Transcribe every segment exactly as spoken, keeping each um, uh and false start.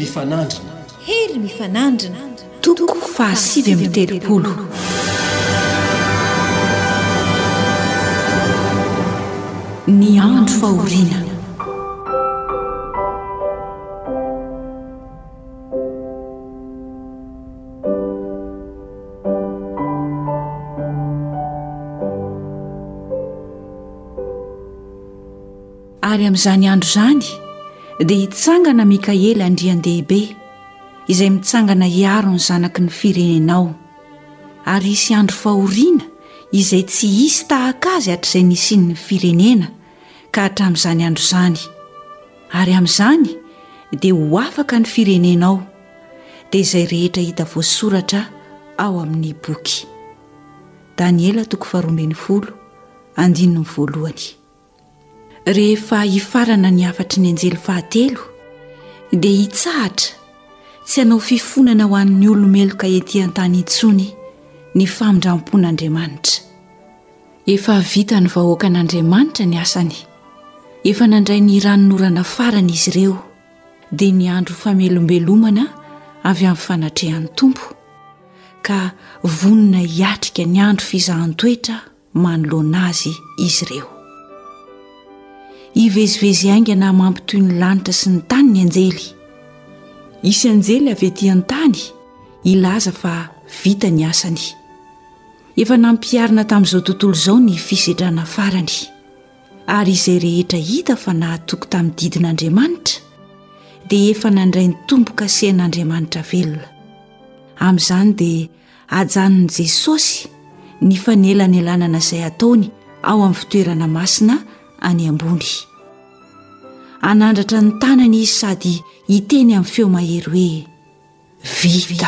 mifanandrina hery mifanandrina toko fahasivy amby telopolo ny andro fahoriana. Ary amin'izany andro izany dia hitsangana Mikaely andrian-dehibe izay mitsangana hiaro ny zanaky ny firenenao, ary hisy andro fahoriana izay tsy hisy tahaka azy hatr'izay nisian'ny firenena ka hatramin'izany andro izany. Ary amin'izany dia ho afaka ny firenenao dia izay rehetra hita voasoratra ao amin'ny boky. Daniela toko faha roa ambin'ny folo andininy voalohany. Rehefa hifarana ny afatry ny anjely fahatelo dia hitsahatra tsy hanao fifonana ho an'ny olomeloka ety an-tany intsony ny famindrampon'Andriamanitra. Efa vita ny vahoaka an'Andriamanitra ny asany, efa nandray ny ranonorana farany izy ireo, dia ny andro famelombelomana avy amin'ny fanatrehan'ny Tompo, ka vonona hiatrika ny andro fizahan-toetra manoloana azy izy ireo. Hivezivezy aingana mampitoy ny lanitra sy ny tany ny anjely. Isy anjely avy ety an-tany ilaza fa vita ny asany. Efa nampiarina tamin'izao tontolo izao ny fisedrana farany, ary izay rehetra hita fa nahatoky tamin'ny didin'Andriamanitra dia efa nandray ny tombo-kasehan'Andriamanitra velona. Amin'izany dia hajanon'i Jesosy ny fanelanelana izay ataony ao amin'ny fitoerana masina any ambony. Anandratra ny tanany izy sady hiteny amin'ny feo mahery hoe vita.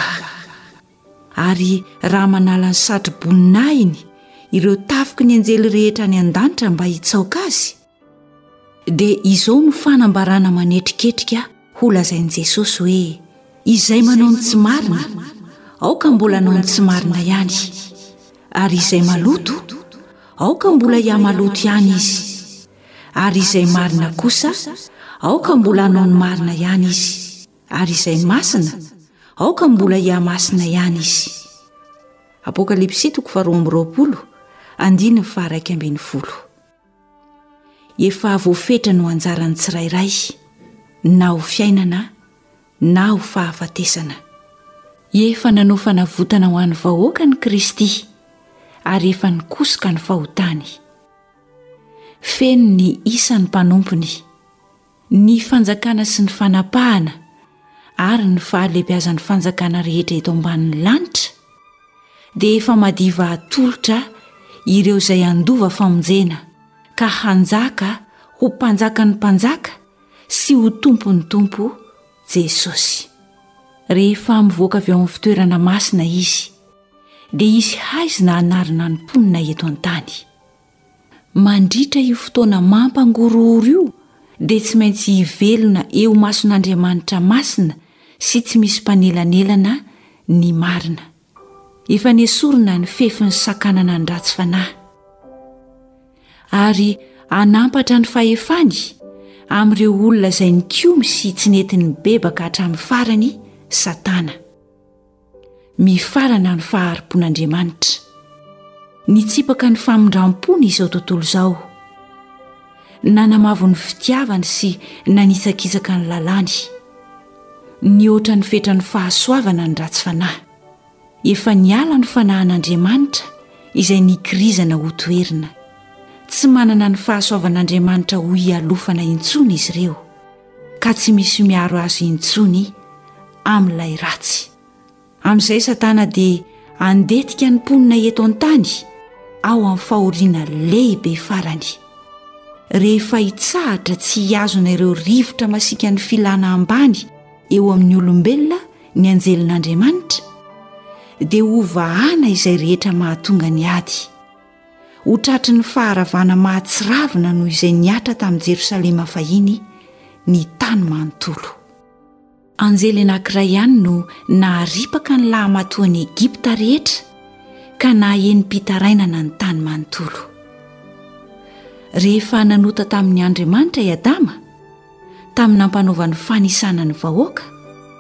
Ary raha manala ny satro-boninahiny ireo tafiky ny anjely rehetra ny an-danitra mba hitsaoka azy, dia izao no fanambarana manetriketrika ho lazain'i Jesosy hoe izay manao ny tsy marina aoka mbola anao ny tsy marina ihany, ary izay maloto aoka mbola hiamaloto ihany izy, ary izay marina kosa aoka mbola anao ny marina ihany izy, ary izay masina aoka mbola hiamasina ihany izy. Apokalipsy toko faha roa amby roapolo andininy faha iraika ambin'ny folo. Efa voafetra no anjarany tsirairay, na ho fiainana na ho fahafatesana. Efa nanao fanavotana ho an'ny vahoaka ny Kristy, ary efa nikosoka ny fahotany. Feno ny isan'ny mpanompony, ny fanjakana sy ny fanapahana, ary ny fahalehibiazan'ny fanjakana rehetra eto ambanin'ny lanitra, dia efa madiva atolotra ireo izay andova famonjena ka hanjaka ho mpanjaka ny mpanjaka sy ho tompony tompo Jesosy. Rehefa mivoaka avy ao amin'ny fitoerana masina izy, dia izy haizina hanarina ny mponina eto an-tany. Mandritra io fotoana mampangorohoro io dia tsy maintsy hivelona eo mason'Andriamanitra masina sy tsy misy mpanelanelana ny marina. Efa nesorina ny fefin'ny sakanana ny ratsy fanahy, ary anampatra ny fahefany amin'ireo olona izay nikomy sy tsy nentin'ny bebaka hatramin'ny farany Satana. Mifarana ny faharim-pon'Andriamanitra, nitsipaka ny famindram-pony izao tontolo izao, nanamavo ny fitiavany sy nanitsakitsaka ny lalàny, ny oatra ny fetra ny fahasoavana ny ratsy fanahy. Efa niala ny fanahan'Andriamanitra izay nikirizana ho toerina. Tsy manana ny fahasoavan'Andriamanitra ho hialofana intsony izy ireo, ka tsy misy miaro azy intsony amin'ilay ratsy. Amin'izay Satana dia andetika ny mponina eto an-tany ao amin'ny fahoriana lehibe farany. Rehefa hitsahatra tsy hiazona ireo rivotra masika ny filana ambany eo amin'ny olombelona ny anjelin'Andriamanitra, dia ho vahana izay rehetra mahatonga ny ady. Ho tratry ny faharavana mahatsiravina noho izay niatra tamin'i Jerosalema fahiny ny tany manontolo. Anjely anankiray ihany no naharipaka ny lahamatoan'i Egipta rehetra ka naheny mpitarainana ny tany manontolo. Rehefa nanota tamin'ny Andriamanitra i Adama tamin'ny nampanaovany fanisana ny vahoaka,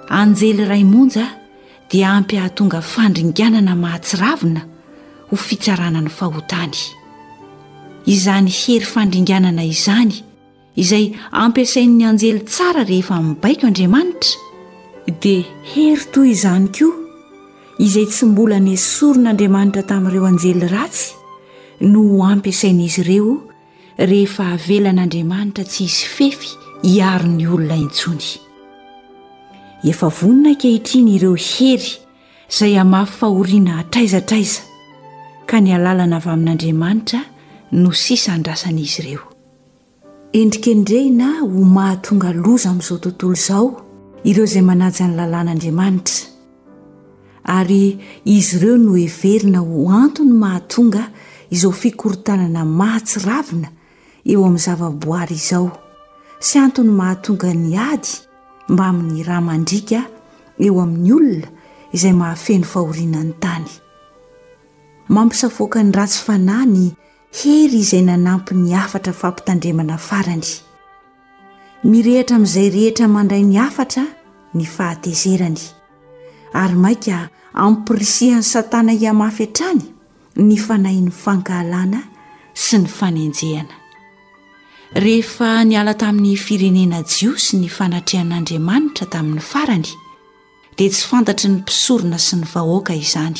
anjely ray monja dia ampy ahatonga fandringanana mahatsiravina ho fitsarana ny fahotany. Izany hery fandringanana izany izay ampiasain'ny anjely tsara rehefa mibaiko Andriamanitra dia hery toy izany koa izay tsy mbola nesoron'Andriamanitra tamin'ireo anjely ratsy no ampiasain'izy ireo rehefa avelan'Andriamanitra tsy hisy fefy hiaro ny olona intsony. Efa vonina ankehitriny ireo hery izay hamafy fahoriana hatraizatraiza ka ny alalana avy amin'Andriamanitra no sisa andrasan'izy ireo. Endrikendrehina ho mahatonga loza amin'izao tontolo izao ireo izay manaja ny lalàn'Andriamanitra, ary izy ireo no heverina ho antony mahatonga izao fikorotanana mahatsiravina eo amin'ny zavaboary izao, sy antony mahatonga ny ady mba amin'ny raha mandrika eo amin'ny olona izay mahafeno fahoriana ny tany. Mampisafoaka ny ratsy fanahy ny hery izay nanampy ny afatra fampitandremana farany. Mirehatra amin'izay rehetra mandray ny afatra ny fahatezerany, ary maika ampirisihany Satana hiamafy hatrany ny fanahin'ny fankahalana sy ny fanenjehana. Rehefa niala tamin'ny firenena jiosy ny fanatrehan'Andriamanitra tamin'ny farany dia tsy fantatry ny mpisorona sy ny vahoaka izany.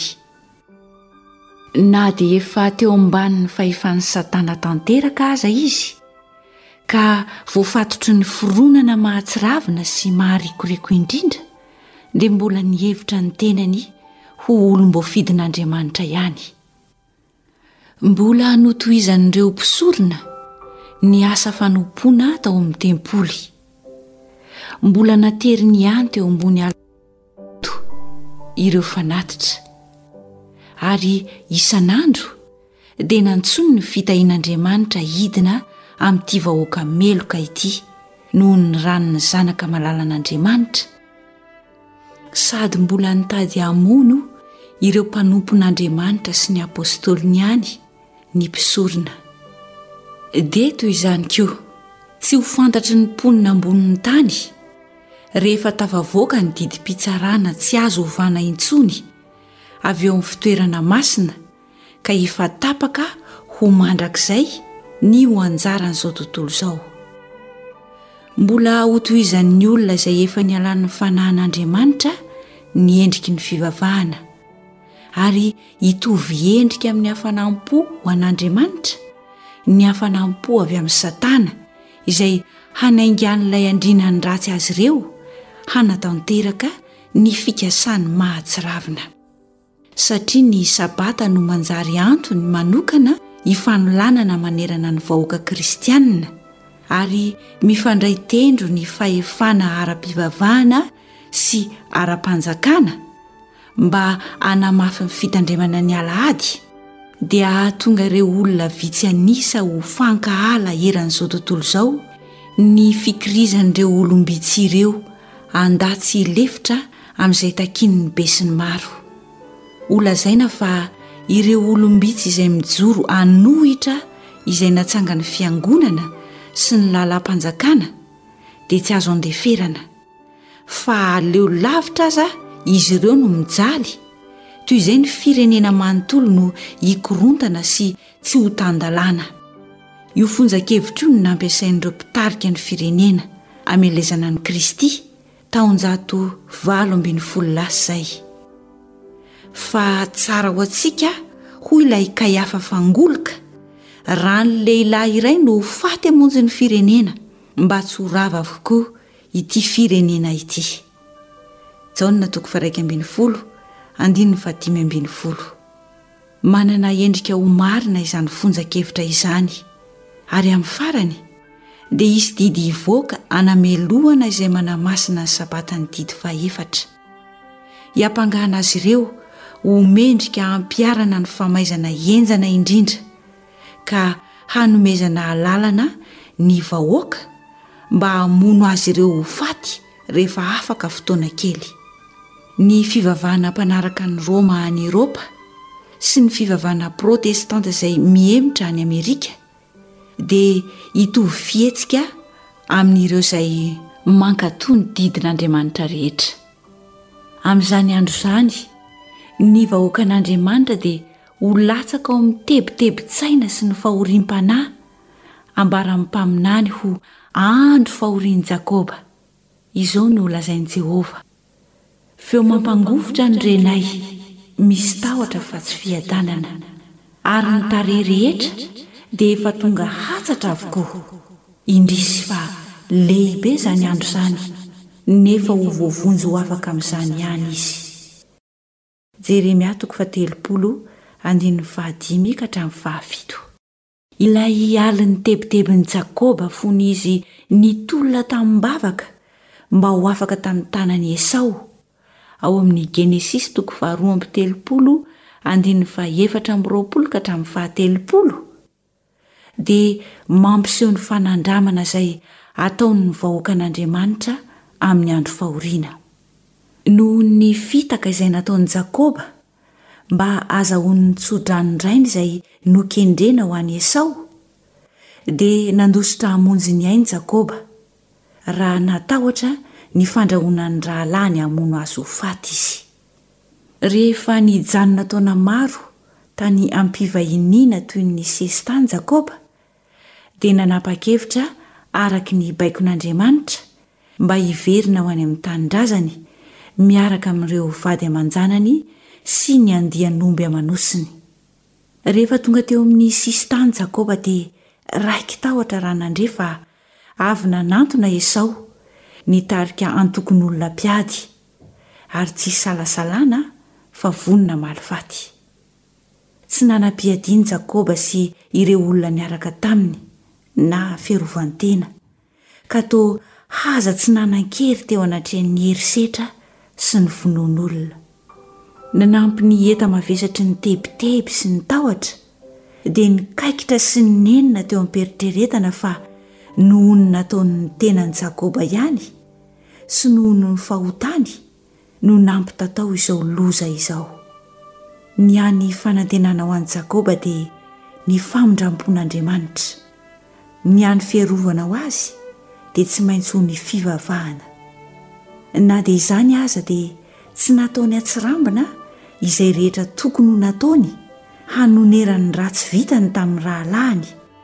Na dia efa teo ambanin'ny fahefan'ny Satana tanteraka aza izy, ka voafatotry ny foronana mahatsiravina sy maharikoriko indrindra, dia mbola nihevitra ny tenany ho olom-boafidin'Andriamanitra ihany. Mbola notohizan'ireo mpisorona ny asa fanompoana tao amin'ny tempoly. Mbola natery ny any teo ambony alto ireo fanatitra, ary isan'andro dia nantsony ny fitahian'Andriamanitra hidina amin'ity vahoaka meloka ity noho ny ranony zanaka malalan'Andriamanitra, sady mbola nitady hamono ireo mpanompon'Andriamanitra sy ny apôstôliny ihany ny mpisorona. Dia toy izany koa tsy ho fantatry ny mponina ambonin'ny tany rehefa tafavoaka ny didim-pitsarana tsy azo ovana intsony avy eo amin'ny fitoerana masina, ka efa tapaka ho mandrakizay ny ho anjaran'izao tontolo izao. Mbola ho tohizan'ny olona izay efa nialan'ny fanahin'Andriamanitra ny endriky ny fivavahana, ary hitovy endrika amin'ny hafanampo ho an'Andriamanitra ny hafanampo avy amin'ny Satana izay hanaingan'ilay andrinany ratsy azy ireo hanatanteraka ny fikasany mahatsiravina. Satria ny sabata no manjary antony manokana hifanolanana manerana ny vahoaka kristianina, ary mifandray tendro ny fahefana ara-pivavahana sy ara-panjakana mba hanamafy ny fitandremana ny alahady, dia ahatonga ireo olona vitsy anisa ho fankahala eran'izao tontolo izao ny fikirizan'ireo olombitsy ireo andatsy lefitra amin'izay takin'ny be sy ny maro. Olazaina fa ireo olombitsy izay mijoro anohitra izay natsangany fiangonana sy ny lalam-panjakana dia tsy azo andeferana, fa aleo lavitra aza izy ireo no mijaly, toy izay ny firenena manontolo no hikorontana sy tsy ho tandalana. Io fonjan-kevitra io no nampiasain'ireo mpitarika ny firenena amelezana ny Kristy taonjato valo ambin'ny folo lasa izay. Fa tsara ho antsika hoy ilay Kaiafa fangoloka, raha ny lehilahy iray no faty hamonjy ny firenena mba tsy ho rava avokoa ity firenena ity. Jaona toko faraika ambin'ny folo andininy fatimy ambin'ny folo. Manana endrika ho marina izany fonjan-kevitra izany, ary amin'ny farany dia isy didy hivoaka anamelohana izay manamasina ny sabatany didy faefatra. Hiampangahana azy ireo ho mendrika ampiarana ny famaizana enjana indrindra, ka hanomezana alalana ny vahoaka mba hamono azy ireo ho faty rehefa afaka fotoana kely. Ny fivavahana mpanaraka ny Roma any Eropa sy ny fivavahana protestanta izay mihemitra any Amerika dia hitovy fihetsika amin'ireo izay mankatoa ny didin'Andriamanitra rehetra. Amin'izany andro izany ny vahoakan'Andriamanitra dia ho latsaka ao amin'ny tebotebo-tsaina sy ny fahoriam-panahy ambara mimpaminany ho andro fahorian'i Jakôba. Izao no lazain'i Jehovah. Feo mampangovotra ny renay, misy tahotra fa tsy fiadanana, ary ny tarehy rehetra dia efa tonga hatsatra avokoa. Indrisy fa lehibe izany andro izany, nefa ho voavonjy ho afaka amin'izany ihany izy. Jeremia toko fatelopolo andininy fahadimy ka hatramin'ny fahafito. Ilay alin'ny tebotebon'i Jakôba fony izy nitolona tamin-bavaka mba ho afaka tamin'ny tanan'i Esau. Ao amin'ny Genesis toko faharoa amby telopolo andininy fahaefatra amby roapolo ka hatramin'ny fahatelopolo dia mampiseho ny fanandramana izay ataony ny vahoakan'Andriamanitra amin'ny andro fahoriana. Noho ny fitaka izay nataon'i Jakôba mba azahoany tsodranodrainy izay nokendrena ho an'i Esau, dia nandositra hamonjy ny ainy Jakôba raha natahotra ny fandrahoana ny rahalany hamono azy ho faty izy. Rehefa nijanona taona maro tany ampivahiniana toy ny sesy tany Jakôba, dia nanapa-kevitra araka ny baikon'Andriamanitra mba hiverina ho any amin'ny tanindrazany miaraka amin'ireo vady aman-janany sy ny andian'omby amanosiny. Rehefa tonga teo amin'ny sisy tany Jakôba dia raiky tahotra raha nandre fa avy nanantona Esau nitarika antokon'olona mpiady, ary tsy salasalana fa vonona malifaty. Tsy nanam-piadiany Jakôba sy ireo olona niaraka taminy na fiarovan-tena, ka toa haza tsy nanan-kery teo anatrehan'ny herisetra sy ny finoan'olona. Nanampy ny enta mavesatry ny tebiteby sy ny tahotra dia nikaikitra sy ny nenina teo am-peritreretana fa noho ny nataon'ny tenan'i Jakôba ihany sy noho ny fahotany no nampy tatao izao loza izao. Ny any fanantenana ho an'i Jakôba dia ny famindrampon'Andriamanitra, ny any fiarovana ho azy dia tsy maintsy ho ny fivavahana. Na dia izany aza dia tsy nataony atsirambina izay rehetra tokony ho nataony hanoneran'ny ratsy vitany tamin'ny rahalahiny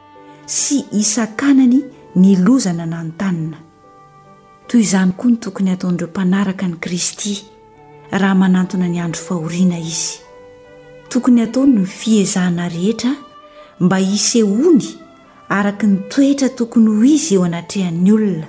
sy isan-kanany ny lozana nanontanina. Toy izany koa ny tokony ataon'ireo mpanaraka ny Kristy raha manantona ny andro fahoriana izy. Tokony ataony ny fiezahana rehetra mba hisehoany araka ny toetra tokony ho izy eo anatrehan'ny olona,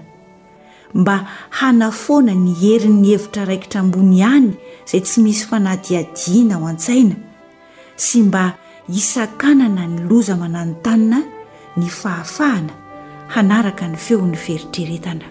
mba hanafoana ny herin'ny hevitra raikitra ambony ihany izay tsy misy fanadihadiana ao an-tsaina, sy mba isan-kanana ny loza mananontanina ny fahafahana hanaraka ny feon'ny feritreretana.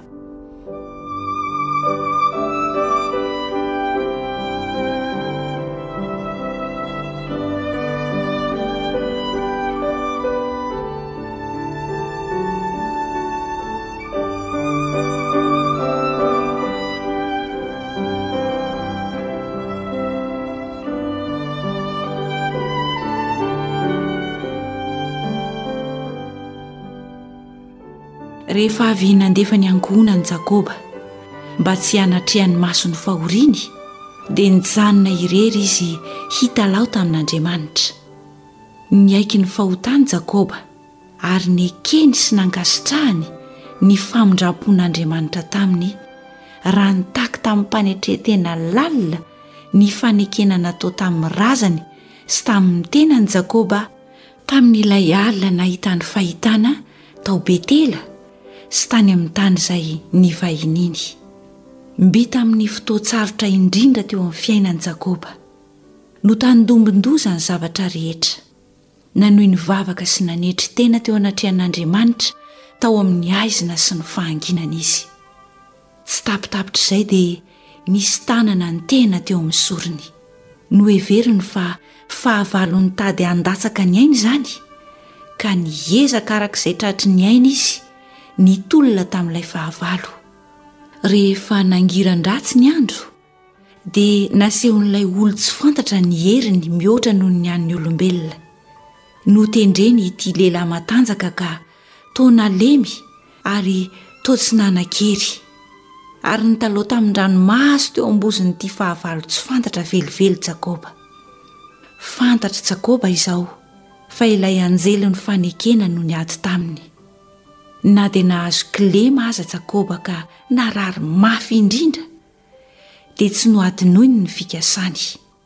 Rehefa avy nandefa ny ankohonan'i Jakôba mba tsy hanatrehan'ny masony fahoriany, dia nijanona irery izy hitalao tamin'Andriamanitra. Niaiky ny fahotany Jakôba ary nekeny sy nankasitrahany ny famindrampon'Andriamanitra taminy raha nitaky tamin'ny mpanetretena lalina ny fanekena natao tamin'ny razany sy tamin'ny tenany Jakôba tamin'ilay alina nahita ny fahitana tao Betela sy tany amin'ny tany izay nivahininy. Mbita amin'ny fotoatsarotra indrindra teo amin'ny fiainan'i Jakôba no tandombondoza ny zavatra rehetra, nanohy ny vavaka sy nanetry tena teo anatrehan'Andriamanitra tao amin'ny aizina sy ny fahanginana izy. Tsy tapitapitra izay dia nisy tanana ny tena teo amin'ny sorony. No heveriny fa fahavalony tady handatsaka ny ainy izany, ka niezaka arak'izay tratry ny ainy izy nitolona tamin'ilay fahavalo. Rehefa nangiran-dratsy ny andro dia nasehon'ilay olo tsy fantatra ny heriny mihoatra noho ny an'ny olombelona. Notendreny ity lehilahy matanjaka ka toa nalemy ary toa tsy nanan-kery. ary nitaloha tamin-dranomaso teo amboziny fahavalo tsy fantatra velively Jakoba. Fantatra Jakoba izao fa ilay anjely ny fanekena no niady taminy. Na dia nahazo kilema aza Jakoba ka narary mafy indrindra dia tsy noadinoiny ny fikasany.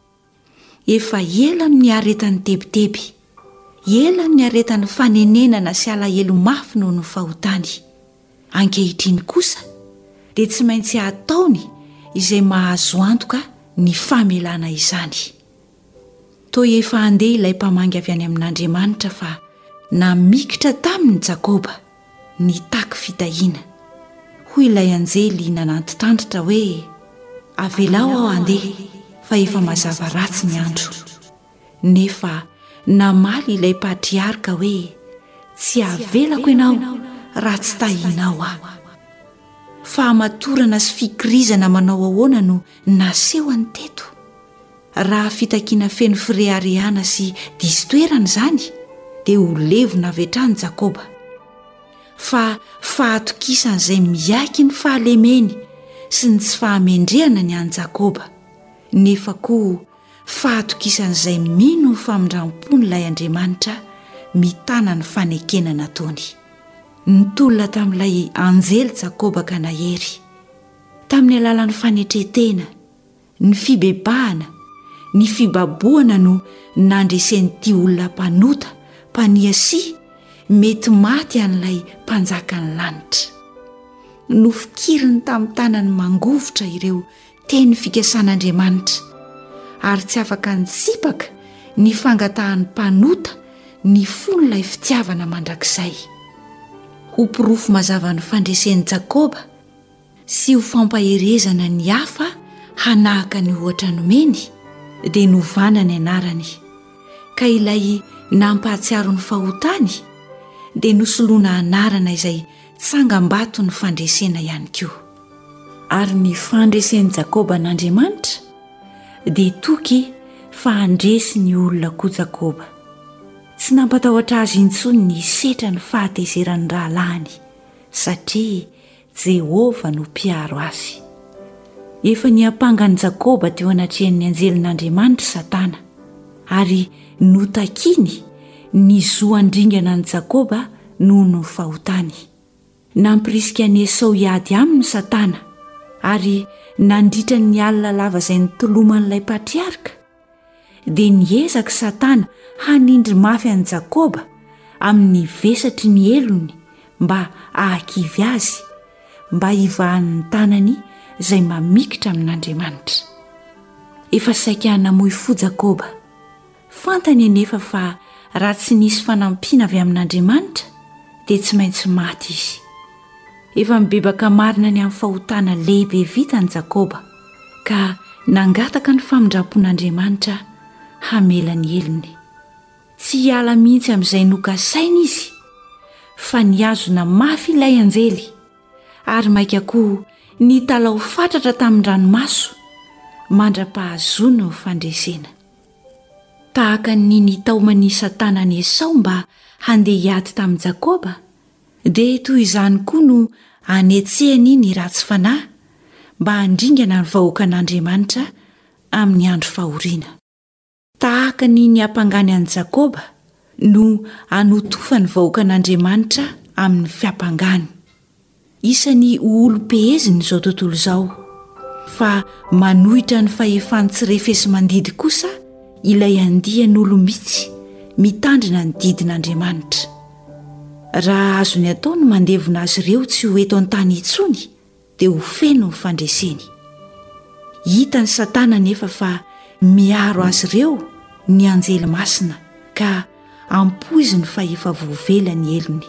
Efa ela ny aretan'ny tebiteby, ela ny aretan'ny fanenenana sy alahelo mafy noho ny fahotany. Ankehitriny kosa dia tsy maintsy ataony izay mahazo antoka ny famelana izany. Toy efa andeha ilay mpamangy avy any amin'Andriamanitra fa namikitra taminy Jakoba nitaky fitahiana. Hoy ilay anjely nanantitandritra hoe, avelao aho andeha fa efa mazava ratsy ny andro. Nefa namaly ilay patriarka hoe, tsy avelako ianao raha tsy tahinao aho. Fahamatorana sy fikirizana manao ahoana no naseho any teto. Raha fitakiana feno fireharehana sy distoerana izany dia ho levona avy hatrany Jakoba. Fa fahatokisan'izay miaiky ny fahalemeny sy ny tsy fahamendrehana ny any Jakoba, nefa koa fahatokisan'izay mino ny famindram-pon'ilay Andriamanitra mitana ny fanekena nataony. Nitolona tamin'ilay anjely Jakoba ka nahery. Tamin'ny alalan'ny fanetretena, ny fibebahana, ny fibaboana no nandresen'ity olona mpanota, mpaniasi, mety maty an'ilay mpanjakan'ny lanitra. Nofikiriny tamin'ny tanany mangovotra ireo teny fikasan'Andriamanitra, ary tsy afaka nitsipaka ny fangatahan'ny mpanota ny fon'ilay fitiavana mandrakizay. Ho pirofo mazava ny fandresen'i Jakoba sy ho fampaherezana ny hafa hanahaka ny ohatra nomeny dia novana ny anarany. Ka ilay nampahatsiaro ny fahotany dia nosoloana anarana izay tsangam-bato ny fandresena ihany koa. Ary ny fandresen'i Jakoba n'Andriamanitra dia toky fa handresy ny olona koa Jakoba. Tsy nampatahotra azy intsony ny setra ny fahatezeran'ny rahalahiny satria Jehova no mpiaro azy. Efa niapangan'i Jakoba teo anatrehan'ny anjelin'Andriamanitra Satana, ary notakiny ny zoandringana ny Jakoba noho ny fahotany. Nampirisika ny Esau hiady aminy Satana, ary nandritra ny alina lava izay nitoloman'ilay patriarka. Dia niezaka Satana hanindry mafy an'i Jakoba amin'ny vesatry ny elony mba ahakivy azy, mba hivahan'ny tanany izay mamikitra amin'Andriamanitra. Efa saika namoy fo Jakoba. Fantany anefa fa raha tsy nisy fanampiana avy amin'Andriamanitra dia tsy maintsy maty izy. Efa mibebaka marina ny amin'ny fahotana lehibe vitany Jakoba, ka nangataka ny famindram-pon'Andriamanitra hamela ny elony. Tsy hiala mihitsy amin'izay nokasainy izy, fa niazona mafy ilay anjely, ary maika koa nitalao fatratra tamin'ny ranomaso mandra-pahazoana ho fandresena. Tahaka ny nitaomany Satana ny Esau mba handeha hiady tamin'i Jakoba, dia toy izany koa no anetsehany ny ratsy fanahy mba handringana ny vahoakan'Andriamanitra amin'ny andro fahoriana. Tahaka ny niampangany an'i Jakoba no anotofa ny vahoakan'Andriamanitra amin'ny fiampangany. Isany olom-peheziny izao tontolo izao, fa manohitra ny fahefany tsy refesy mandidy kosa ilay andian'olo mitsy mitandrina ny didin'Andriamanitra. Raha azo ny atao ny mandevona azy ireo tsy ho eto an-tany intsony dia ho feno ny fandreseny. Hitany Satana nefa fa miaro azy ireo ny anjely masina ka ampoizy ny fa efa voavela ny elony.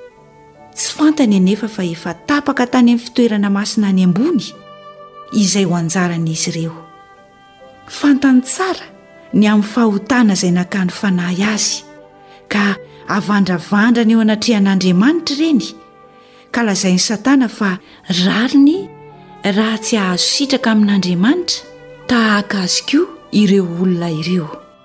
Tsy fantany anefa fa efa tapaka tany amin'ny fitoerana masina any ambony izay ho anjaran'izy ireo. Fantany tsara ny amin'ny fahotana izay nakany fanahy azy, ka avandravandra ny eo anatrehan'Andriamanitra ireny, ka lazainy Satana fa rariny raha tsy ahazo sitraka amin'Andriamanitra tahaka azy koa ireo olona ireo.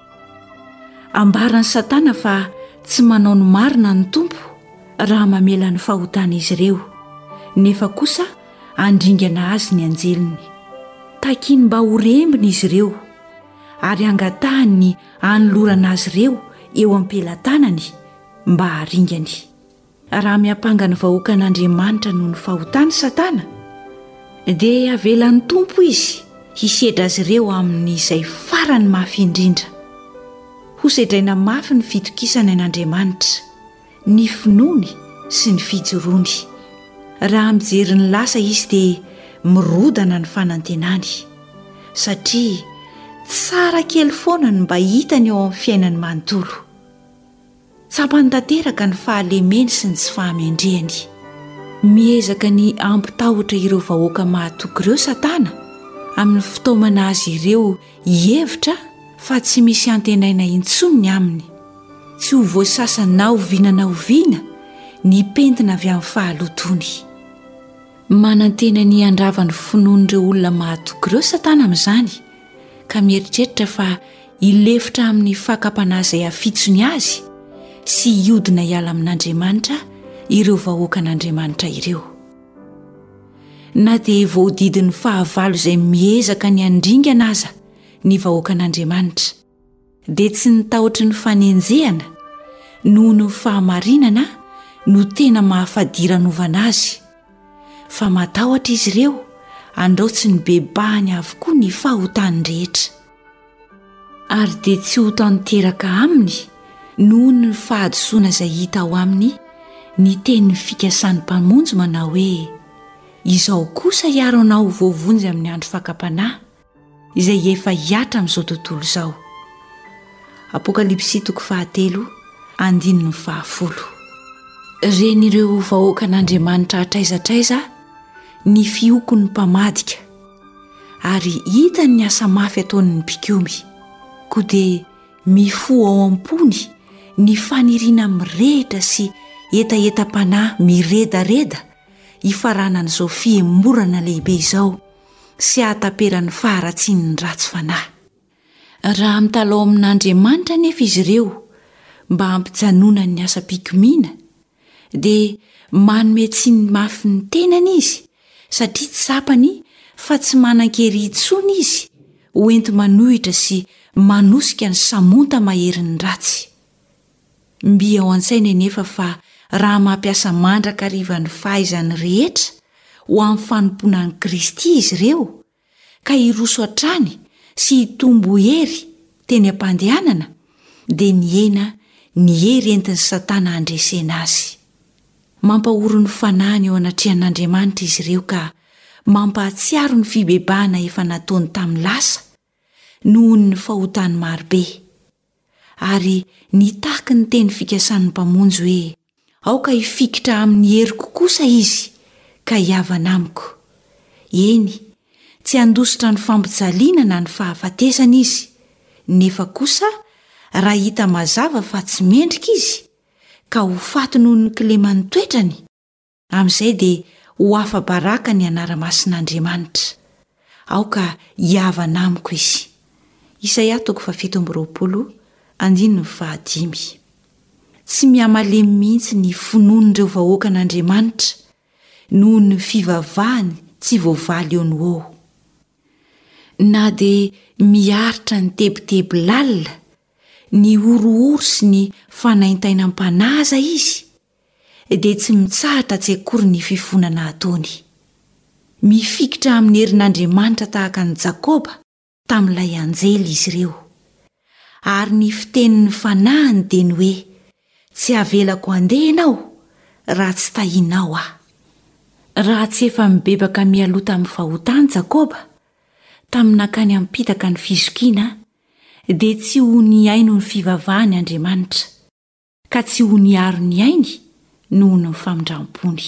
Ambarany Satana fa tsy manao ny marina ny tompo raha mamela ny fahotana izy ireo, nefa kosa andringana azy ny anjeliny. Takiny mba horembina izy ireo ary angatahany ny anolorana azy ireo eo am-pelantanany mba haringany. Raha miapanga ny vahoakan'Andriamanitra noho ny fahotany Satana, dia avelan'ny Tompo izy hisedra azy ireo amin'izay farany mafy indrindra. Hosedraina mafy ny fitokisana an'Andriamanitra, ny finoany sy ny fijoroany. Raha mijery ny lasa izy dia mirodana ny fanantenany, satria tsara kely foana ny mba hitany eo amin'ny fiainany manontolo. Tsapany tanteraka ny fahalemeny sy ny tsy fahamendrehany. Miezaka ny ampitahotra ireo vahoaka mahatoky ireo Satana amin'ny fitaomana azy ireo hihevitra fa tsy misy antenaina intsony aminy. Tsy ho voasasa na oviana na oviana ny pentina avy amin'ny fahalotony. Manantena ny andravany finoan'ireo olona mahatoky ireo Satana amin'izany, ka mieritreritra fa hilefitra amin'ny fakapana izay afitsony azy sy hiodina hiala amin'Andriamanitra ireo vahoakan'Andriamanitra ireo. Na dia voadidin'ny fahavalo izay miezaka ny andringana aza ny vahoakan'Andriamanitra, dia tsy nitaotry ny fanenjehana noho ny fahamarinana no tena mahafadiranovana azy, fa matahotra izy ireo andraotsy ny bebahany avokoa ny fahotany rehetra. Ary dia tsy ho tanteraka aminy noho ny fahadosoana izay hita ao aminy ny tenin'ny fikasan'ny mpamonjy manao hoe: izao kosa hiaro anao voavonjy amin'ny andro fakapanahy izay efa hiatra amin'izao tontolo izao. Apokalipsy toko fahatelo andininy fahafolo. Ren'ireo vahoakan'Andriamanitra atraizatraiza ny fiokony mpamadika, ary hita ny asa mafy ataon'ny mpikomy, koa dia mifoha ao am-pony ny faniriana mirehitra sy etaeta-panahy miredareda hifaranan'izao fiemorana lehibe izao sy ahataperan'ny faharatsian'ny ratsy fanahy. Raha mitalao amin'Andriamanitra nefa izy ireo mba hampijanona ny asa-pikomiana, dia manome tsiny mafy ny tenany izy, satria tsy sapany fa tsy manan-kery intsony izy hoenty manohitra sy manosika ny samonta maherin'ny ratsy. Mbia ao an-tsaina nefa fa raha mampiasa mandraka rivan'ny fahaizany rehetra ho amin'ny fanompoana an'i Kristy izy ireo, ka hiroso hatrany sy hitombo hery teny am-pandehanana, dia niena ny hery entin'ny Satana handresena azy. Mampahoro ny fanahiny eo anatrehan'Andriamanitra izy ireo, ka mampahatsiaro ny fibebahana efa nataony tamin'ny lasa noho ny fahotany marobe. Ary nitaky ny teny fikasan'ny mpamonjy hoe: aoka hifikitra amin'ny heriko kosa izy ka hiavana amiko. Eny, tsy handositra ny fampijaliana na ny fahafatesana izy, nefa kosa raha hita mazava fa tsy mendrika izy ka ho faty noho ny kileman'ny toetrany, amin'izay dia ho afa-baraka ny anara-masin'Andriamanitra. Aoka hiavana amiko izy. Isaia toko fafito amby roapolo andininy fahadimy. Tsy mihamalemy mihitsy ny finoan'ireo vahoakan'Andriamanitra noho ny fivavahany tsy voavaly eo no eo. Na dia miaritra ny tebotebo lalina, ny orooro sy ny fanaintainam-panaza izy, dia tsy mitsahatra tsy akory ny fifonana ataony. Mifikitra amin'ny herin'Andriamanitra tahaka ny Jakoba tamin'ilay anjely izy ireo. Ary ny fitenin'ny fanahiny dia ny hoe: tsy avelako handeha ianao raha tsy tahinao aho. Raha tsy efa mibebaka mialoha tamin'ny fahotany Jakoba tamin'ny nakany ampitaka ny fizokiana, dia tsy ho ny aino ny fivavahany Andriamanitra, ka tsy ho ny aro ny ainy noho ny famindram-pony.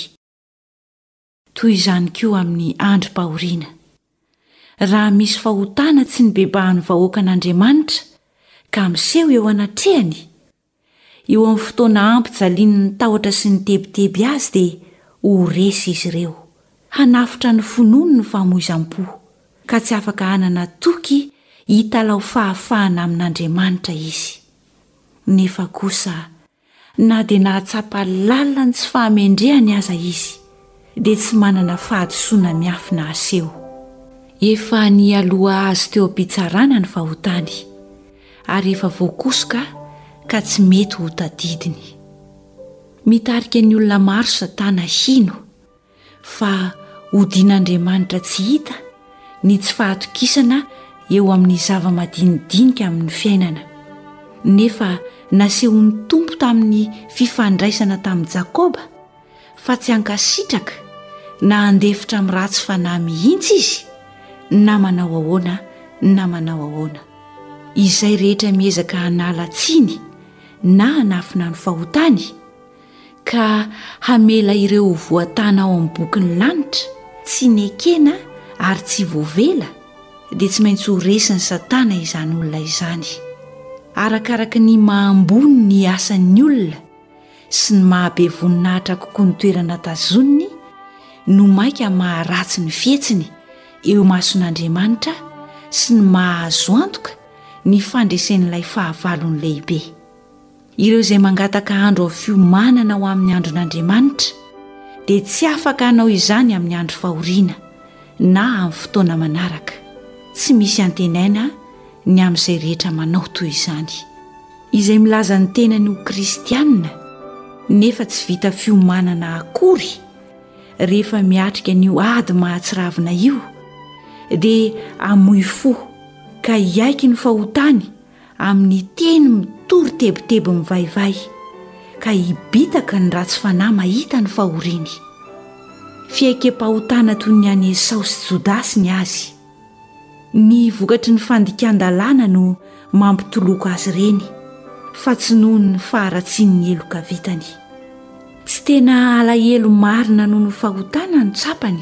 Toy izany koa amin'ny androm-pahoriana. Raha misy fahotana tsy nibebahan'ny vahoakan'Andriamanitra ka miseho eo anatrehany, eo amin'ny fotoana ampijaliany ny tahotra sy ny teboteby azy, dia ho resy izy ireo, hanafitra ny finoany ny fahamoizam-po, ka tsy afaka hanana toky hitalao fahafahana amin'Andriamanitra izy. Nefa kosa, na dia nahatsapa lalina ny tsy fahamendrehany aza izy, dia tsy manana fahadosoana miafina aseho. Efa ny aloha azy teo am-pitsarana ny fahotany ary efa voakosoka ka tsy mety ho tadidiny. Mitarika ny olona maro Satana hino fa odian'Andriamanitra tsy hita ny tsy fahatokisana eo amin'ny zava-madinidinika amin'ny fiainana. Nefa nasehon'ny Tompo tamin'ny fifandraisana tamin'i Jakoba fa tsy hankasitraka na handefitra amin'ny ratsy fanahy mihitsy izy na manao ahoana na manao ahoana. Izay rehetra miezaka hanala tsiny na hanafina ny fahotany ka hamela ireo voatana ao amin'ny bokin'ny lanitra tsy nekena ary tsy voavela dia tsy maintsy ho resiny Satana izany olona izany. Arakaraka ny mahambony ny asan'ny olona sy ny mahabe voninahitra kokoa ny toerana tazoniny no maika maharatsy ny fihetsiny eo mason'Andriamanitra sy ny mahazo antoka ny fandresen'ilay fahavalony lehibe. Ireo izay mangataka andro ao fiomanana ao amin'ny andron'Andriamanitra dia tsy afaka hanao izany amin'ny andro fahoriana na amin'ny fotoana manaraka. Tsy misy antenaina ny amin'izay rehetra manao toy izany. Izay milaza ny tenany ho kristianina nefa tsy vita fiomanana akory rehefa miatrika n'io ady mahatsiravina io dia amoy fo ka hiaiky ny fahotany amin'ny teny mitory tebotebo mivaivay ka hibitaka ny ratsy fanahy mahita ny fahoriany. Fiaike-pahotana toy ny any Esau sy Jodasy ny azy. Ny vokatry ny fandikan-dalàna no mampitoloko azy ireny fa tsy noho ny faharatsian'ny eloka vitany. Tsy tena alahelo marina noho ny fahotana no tsapany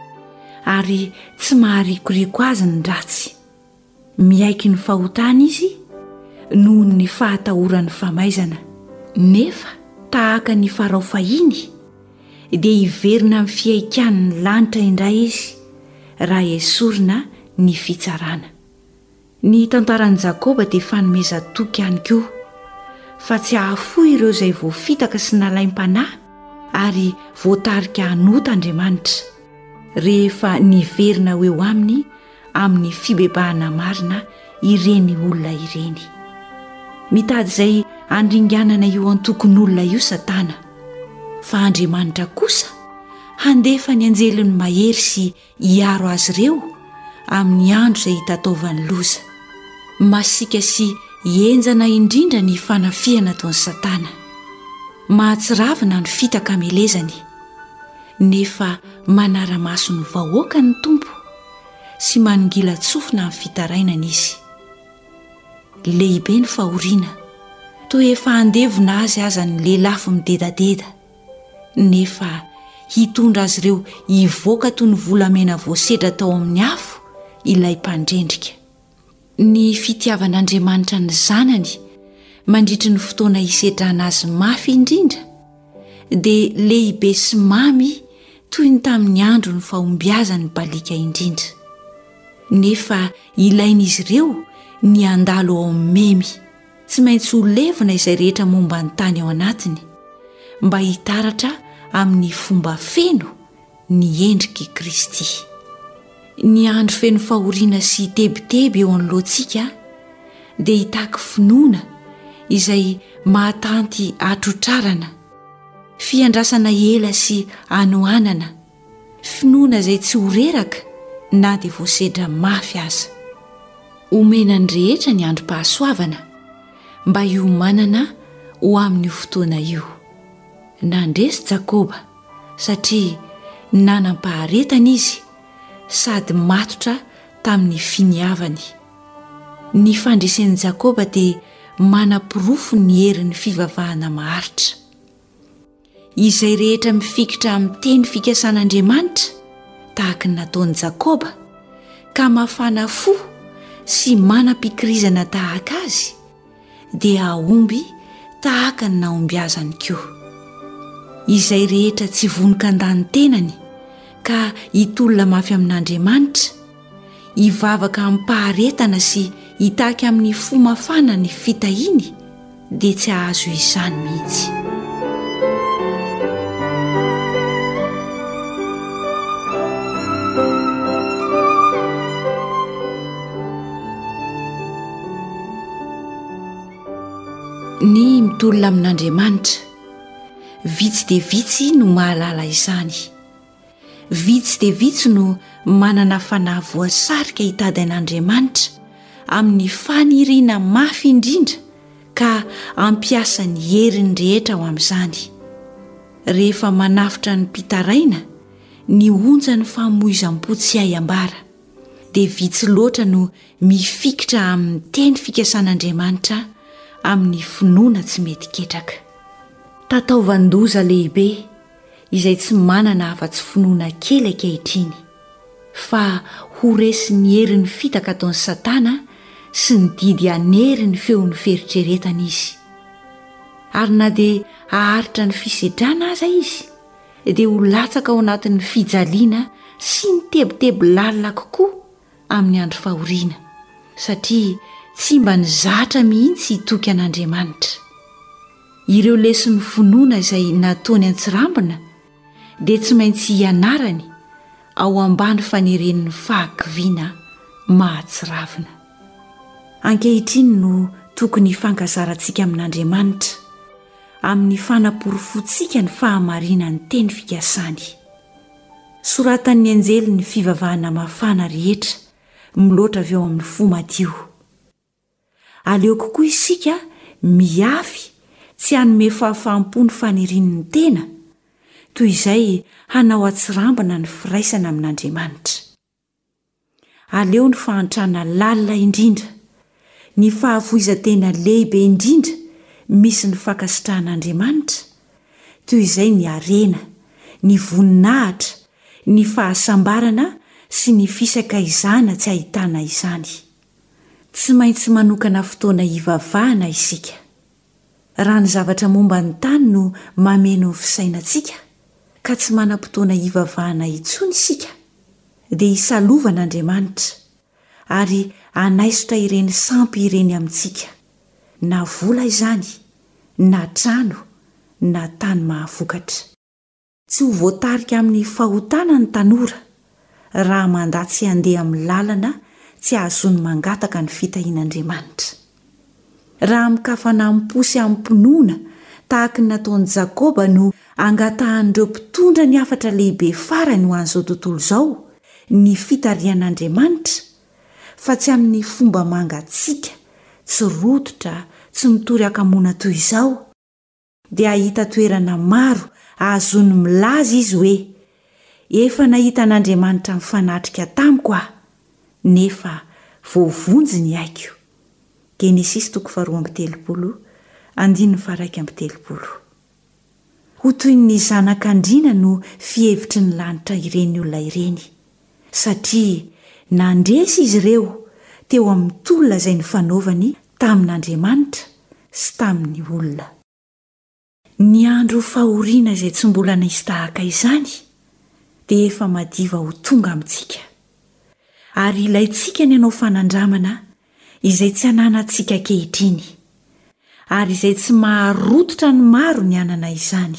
ary tsy maharikoriko azy ny ratsy. Miaiky ny fahotana izy noho ny fahatahoran'ny famaizana nefa tahaka ny farao fahiny dia hiverina amin'ny fiaikan'ny lanitra indray izy raha esorina ny fitsarana. Ny tantaran'i Jakoba dia fanomeza toky ihany koa fa tsy hahafoy ireo izay voafitaka sy nalaim-panahy ary voatarika hanota Andriamanitra rehefa niverina ho eo aminy amin'ny fibebahana marina ireny olona ireny. Mitady izay andringanana io antokon'olona io Satana fa Andriamanitra kosa handefa ny anjeliny mahery sy hiaro azy ireo amin'ny andro izay hitataovany loza. Masika sy hienjana indrindra ny fanafiana ataon'ny Satana. Mahatsiravina ny fitaka amelezany nefa manara-maso ny vahoaka ny Tompo sy manongila tsofina amin'ny fitarainana izy. Lehibe ny fahoriana toy efa handevona azy aza ny lelafo midedadeda nefa hitondra azy ireo hivoaka toy ny volamena voasedra tao amin'ny afo ilay mpandrendrika. Ny fitiavan'Andriamanitra ny zanany mandritry ny fotoana hisedrana azy mafy indrindra dia lehibe sy mamy toy ny tamin'ny andro ny fahombiazany balika indrindra. Nefa ilain'izy ireo ny andalo ao memy tsy maintsy ho levina izay rehetra momba ny tany ao anatiny mba hitaratra amin'ny fomba feno ny endriky Kristy. Ny andro feno fahoriana sy tebiteby eo anoloantsika dia hitako finoana izay mahatanty atrotrarana, fiandrasana ela sy anoanana, finoana izay tsy horeraka na dia voasedra mafy aza. Omena ny rehetra ny androm-pahasoavana mba hiomanana ho amin'ny fotoana io. Nandresy Jakoba satria nanam-paharetana izy sady matotra tamin'ny finiavany. Ny fandresen'i Jakoba dia manam-pirofo ny herin'ny fivavahana maharitra. Izay rehetra mifikitra amin'ny teny fikasan'Andriamanitra tahaka ny nataon'i Jakoba ka mafana fo sy manam-pikirizana tahaka azy dia aomby tahaka ny naomby azany koa. Izay rehetra tsy vonon-kandany tenany ka hitolona mafy amin'Andriamanitra, hivavaka amin'ny paharetana sy hitaky amin'ny fo mafana ny fitahiny dia tsy ahazo izany mihitsy. mitolona amin'Andriamanitra, vitsy dia vitsy no mahalala izany. Vitsy dia vitsy no manana fanahy voasarika hitady an'Andriamanitra amin'ny faniriana mafy indrindra ka ampiasa ny heriny rehetra ao amin'izany. Rehefa manafitra ny mpitaraina, ny onja ny famoizam-po tsy hay-ambara, dia vitsy loatra no mifikitra amin'ny teny fikasan'Andriamanitra amin'ny finoana tsy mety ketraka. Tataovan-doza lehibe izay tsy manana afa-tsy finoana kely ankehitriny, fa ho resy ny herin'ny fitaka ataon'ny Satana sy ny didy hanery ny feon'ny feritreretana izy. Ary na dia haharitra ny fisedrana aza izy, dia ho latsaka ao anatin'ny fijaliana sy ny tebotebo lalina kokoa amin'ny andro fahoriana, satria tsy mba nizatra mihitsy hitoky an'Andriamanitra. Ireo leson'ny finoana izay nataony Antsirambina dia tsy maintsy hianarany ao ambany faneren'ny fahakiviana mahatsiravina. Ankehitriny no tokony hifankazarantsika amin'Andriamanitra amin'ny fanaporofontsika ny fahamarinany teny fikasany. Soratan'ny anjely ny fivavahana mafana rehetra miloatra avy ao amin'ny fo madio. Aleo kokoa isika miafy tsy hanome fahafaham-po ny fanirian'ny tena, toy izay hanao atsirambana ny firaisana amin'Andriamanitra. Aleo ny fahantrana lalina indrindra, ny fahavoizan-tena lehibe indrindra misy ny fankasitrahan'Andriamanitra, toy izay ny arena, ny voninahitra, ny fahasambarana sy ny fisaka izana tsy ahitana izany. Tsy maintsy manokana fotoana hivavahana isika. Raha ny zavatra momba ny tany no mameno ny fisainantsika, ka tsy manam-potoana hivavahana intsony isika, dia hisalovan'Andriamanitra ary hanaisotra ireny sampy ireny amintsika, na vola izany, na trano, na tany mahavokatra. Tsy ho voatarika amin'ny fahotana ny tanora raha mandatsy handeha amin'ny lalana tsy ahazony mangataka ny fitahian'Andriamanitra. Raha mikafana amposy amin'ny mpinoana tahaka ny nataon'i Jakoba no angatahan'ireo mpitondra ny afatra lehibe farany ho an'izao tontolo izao ny fitarian'Andriamanitra, fa tsy amin'ny fomba mangatsiaka, tsy rototra, tsy mitory akamoana toy izao, dia ahita toerana maro ahazony milaza izy hoe, efa nahita an'Andriamanitra mifanatrika tamiko aho, nefa voavonjy ny aiko. Genesis toko faharoa amby telopolo, andininy faraiky amby telopolo. Ho toy ny zanak'Andriana no fihevitry ny lanitra ireny olona ireny, satria nandresy izy ireo teo amin'ny tolona izay ny fanaovany tamin'Andriamanitra sy tamin'ny olona. Ny andro fahoriana izay tsy mbola nisy tahaka izany dia efa madiva ho tonga amintsika, ary ilayntsika ny hanao fanandramana izay tsy hananantsika ankehitriny, ary izay tsy maharototra ny maro ny anana izany.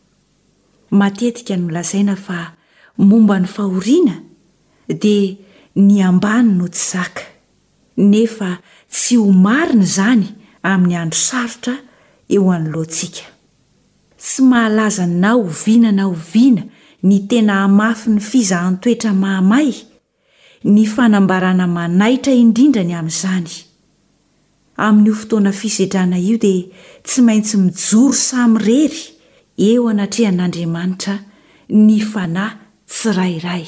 Matetika no lazaina fa momba ny fahoriana dia ny ambany no tsy zaka, nefa tsy ho marina izany amin'ny andro sarotra eo anoloantsika. Tsy mahalaza na oviana na oviana ny tena hamafy ny fizahan-toetra mahamay, ny fanambarana manaitra indrindra ny amin'izany. Amin'io fotoana fisedrana io dia tsy maintsy mijoro samirery eo anatrehan'Andriamanitra ny fanahy tsirairay.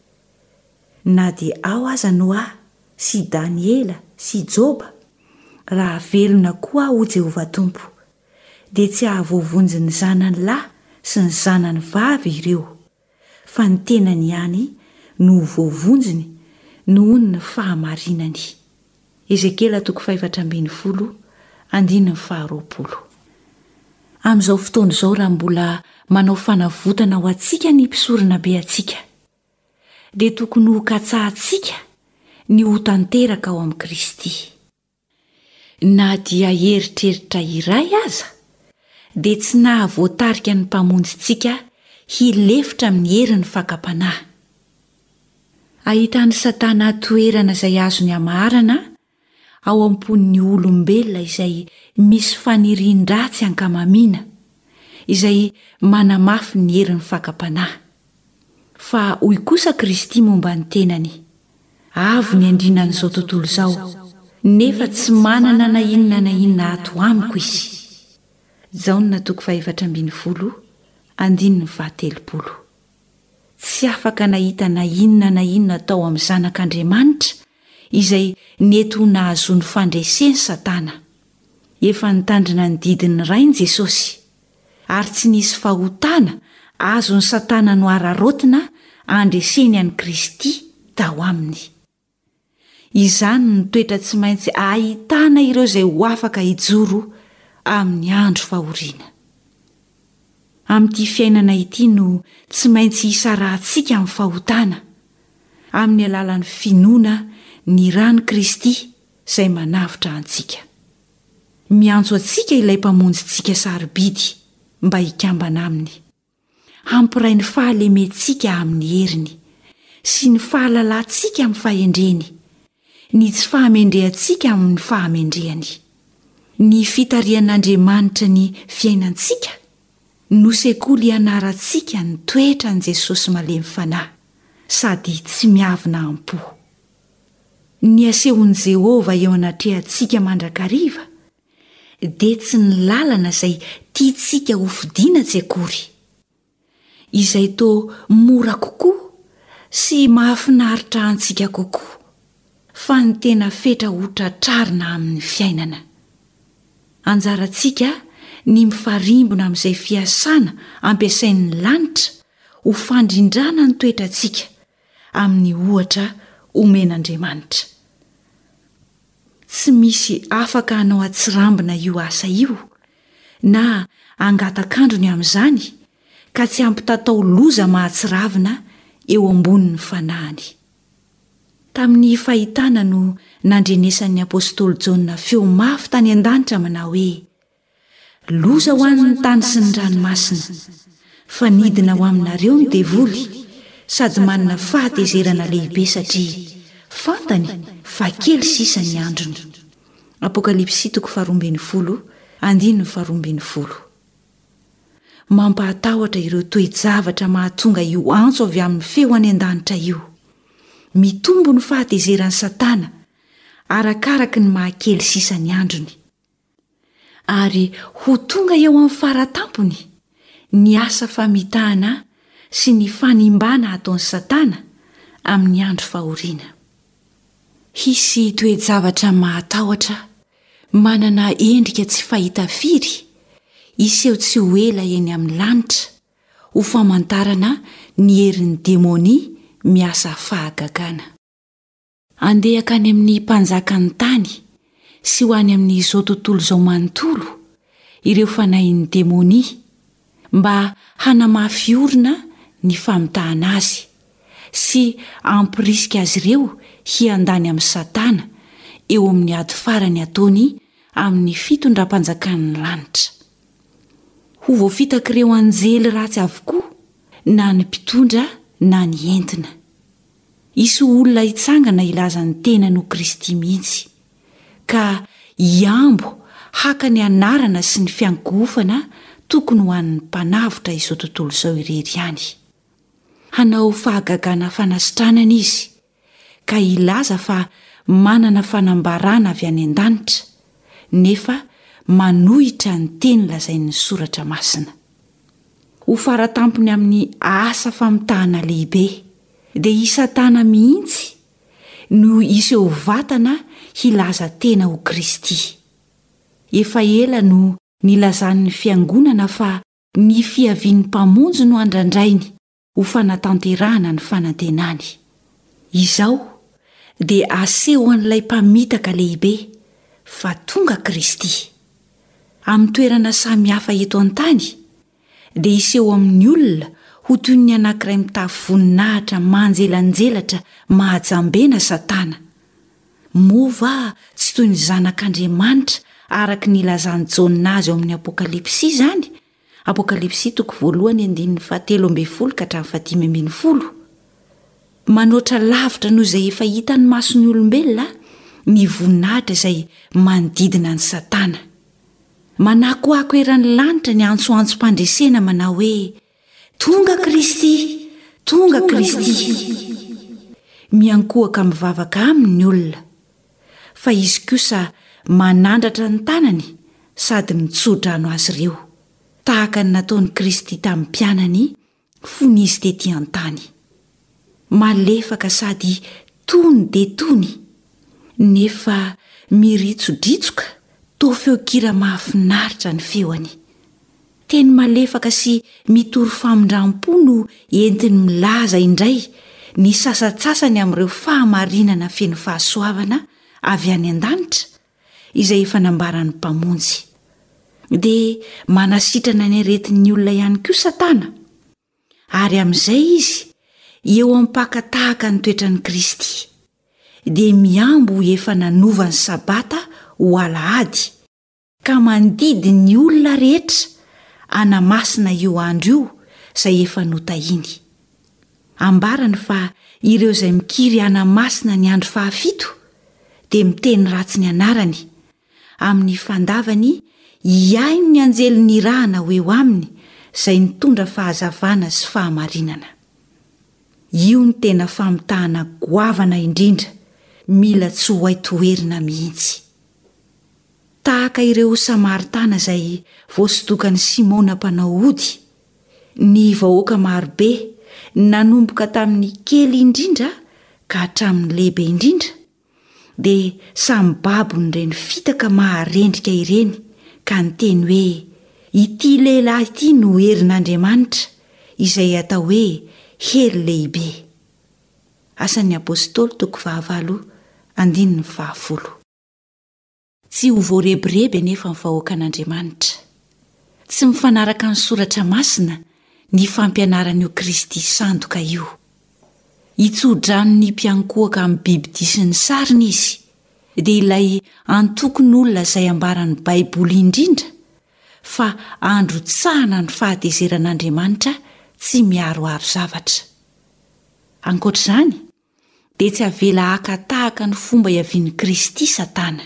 Na dia ao aza Noa sy Daniela sy Joba, raha velona koa ho Jehovah Tompo, dia tsy ahavoavonjy ny zanany lahy sy ny zanany vavy ireo, fa ny tenany ihany no voavonjiny noho ny fahamarinany. Ezekela toko fahaefatra ambin'ny folo, andininy faharoapolo. Amin'izao fotoana izao raha mbola manao fanavotana ho antsika ny mpisorona be antsika, dia tokony ho katsahantsika ny ho tanteraka ao amin'i Kristy. Na dia eritreritra iray aza, dia tsy nahavoatarika ny mpamonjintsika hilefitra amin'ny herin'ny fakapanahy. Ahitany Satana toerana izay azony hamaharana ao am-pon'ny olombelona izay misy fanirian-dratsy ankamamiana izay manamafy ny herin'ny fakapanahy. Fa hoy kosa Kristy momba ny tenany, avy ny andrinan'izao tontolo izao nefa tsy manana na inona na inona ato amiko izy. Jaona toko fahaefatra ambin'ny folo andininy vatelopolo. Tsy afaka nahita na inona na inona tao amin'ny zanak'Andriamanitra izay neto nahazo ny fandreseny Satana. Efa nitandrina ny didiny rainy Jesosy ary tsy nisy fahotana azo ny Satana no ararotina andreseny an'i Kristy tao aminy. Izany ny toetra tsy maintsy ahitana ireo izay ho afaka hijoro amin'ny andro fahoriana. Amin'ity fiainana ity no tsy maintsy hisarahantsika amin'ny fahotana amin'ny alalan'ny finoana ny rany Kristy izay manavitra antsika. Miantso antsika ilay mpamonjintsika sarobidy mba hikambana aminy, hampiray ny fahalementsika amin'ny heriny sy ny fahalalantsika amin'ny fahendreny, ny tsy fahamendrehantsika amin'ny fahamendrehany. Ny fitarian'Andriamanitra ny fiainantsika no sekoly ianarantsika ny toetra an' Jesosy malemy fanahy sady tsy miavina am-po. Ny asehon'i Jehova eo anatrehantsika mandrakariva dia tsy ny lalana izay tiantsika ho fidiana tsekory, izay toa mora kokoa sy mahafinaritra antsika kokoa, fa ny tena fetra ho tratrarina amin'ny fiainana. Anjarantsika ny mifarimbona amin'izay fiasana ampiasain'ny lanitra ho fandrindrana ny toetrantsika amin'ny ohatra omen'Andriamanitra. Tsy misy afaka hanao atsirambina io asa io na angatakandrony amin'izany ka tsy ampitatao loza mahatsiravina eo ambonin'ny fanahiny. Tamin'ny fahitana no nandrenesan'ny apôstôly Jaona feo mafy tany an-danitra manao hoe: loza ho an'ny tany sy ny ranomasina, fa nidina ho aminareo ny devoly sady manana fahatezerana lehibe satria fantany fa kely sisa ny androny. Apokalipsy toko faharoambin'ny folo andininy faharoambin'ny folo. Mampahatahotra ireo toe-javatra mahatonga io antso avy amin'ny feo any an-danitra io. Mitombo ny fahatezeran'ny Satana arakaraka ny mahakely sisa ny androny, ary ho tonga eo amin'ny faratampony ny asa famitahana sy ny fanimbana ataon'ny Satana amin'ny andro fahoriana. Hisy toe-javatra mahatahotra manana endrika tsy fahita firy iseho tsy ho ela eny amin'ny lanitra ho famantarana ny herin'ny demonia miasa fahagagana. Andehaka any amin'ny mpanjakan'ny tany sy ho any amin'izao tontolo izao manontolo ireo fanahin'ny demonia mba hanamafiorina ny famitahana azy sy ampirisika azy ireo hiandany amin'ny Satana eo amin'ny ady farany ataony amin'ny fitondram-panjakan'ny lanitra. Ho voafitak'ireo anjely ratsy avokoa na ny mpitondra na ny entina. Isy olona hitsangana ilaza ny tenany ho Kristy mihitsy ka hiambo haka ny anarana sy ny fiangoofana tokony ho an'ny mpanavotra izao tontolo izao irery ihany. Hanao fahagagana fanasitranana izy ka ilaza fa manana fanambarana avy any an-danitra nefa manohitra ny teny lazain'ny soratra masina. Ho faratampony amin'ny asa famitahana lehibe dia i Satana mihitsy no iseho vatana hilaza tena ho Kristy. Efa ela no nilazan'ny fiangonana fa ny fiavian'ny mpamonjy no andrandrainy ho fanatanterahana ny fanantenany. Izao dia aseho an'ilay mpamitaka lehibe fa tonga Kristy. Amin'ny toerana samihafa eto an-tany dia iseho amin'ny olona ho toy ny anankiray mitafy voninahitra manjelanjelatra mahajambena Satana. Mova tsy toy ny zanak'Andriamanitra araka ny ilazany Jaona azy ao amin'ny Apokalipsy izany. Apokalipsy toko voalohany andininy fahatelo ambin'ny folo ka hatramin'ny fahadimy ambin'ny folo. Manoatra lavitra noho izay efa hitan'ny mason'ny olombelona ny voninahitra izay manodidina ny Satana. Manakoako eran'ny lanitra ny antsoantsom-pandresena manao hoe tonga Kristy, tonga Kristy. Miankohaka mivavaka aminy olona, fa izy kosa manandratra ny tanany sady mitsodrano azy ireo, tahaka ny nataony Kristy tamin'ny mpianany fony izy tetỳ an-tany. Malefaka sady tony de tony, nefa miritsodritsoka toa feokira mahafinaritra ny feoany. Teny malefaka sy mitory famindram-po no entiny milaza indray ny sasatsasany amin'ireo fahamarinana feno fahasoavana avy any an-danitra izay efa nambarany mpamonjy. Dia manasitrana ny aretin'ny olona ihany koa Satana, ary amin'izay izy eo ampaka tahaka ny toetran'i Kristy, dia miambo efa nanova ny sabata ho alahady, ka mandidy ny olona rehetra anamasina io andro io izay efa notahiny. Ambarany fa ireo izay mikiry anamasina ny andro fahafito dia miteny ratsy ny anarany amin'ny fandavany hiaino ny anjeliny irahana ho eo aminy izay nitondra fahazavana sy fahamarinana. Io ny tena famitahana goavana indrindra, mila tsy ho aitoherina mihitsy. Tahaka ireo Samaritana izay voasidokany Simona mpanao ody, ny vahoaka marobe nanomboka tamin'ny kely indrindra ka hatramin'ny lehibe indrindra, dia samy babon'ireny fitaka maharendrika ireny ka niteny hoe ity lehilahy ity no herin'Andriamanitra izay atao hoe hery lehibe. Asan'ny Apôstôly toko fahavalo andininy fahafolo. Tsy ho voarebireby anefa ny vahoaka an'Andriamanitra. Tsy mifanaraka ny soratra masina ny fampianaran'io Kristy sandoka io. Hitsodrano ny mpiankohaka amin'ny bibidia sy ny sariny izy, dia ilay antokony olona izay ambaran'ny Baiboly indrindra, fa androtsahana ny fahatezeran'Andriamanitra tsy miaroaro zavatra. Ankoatr'izany, dia tsy avela haka tahaka ny fomba iavian'i Kristy Satana.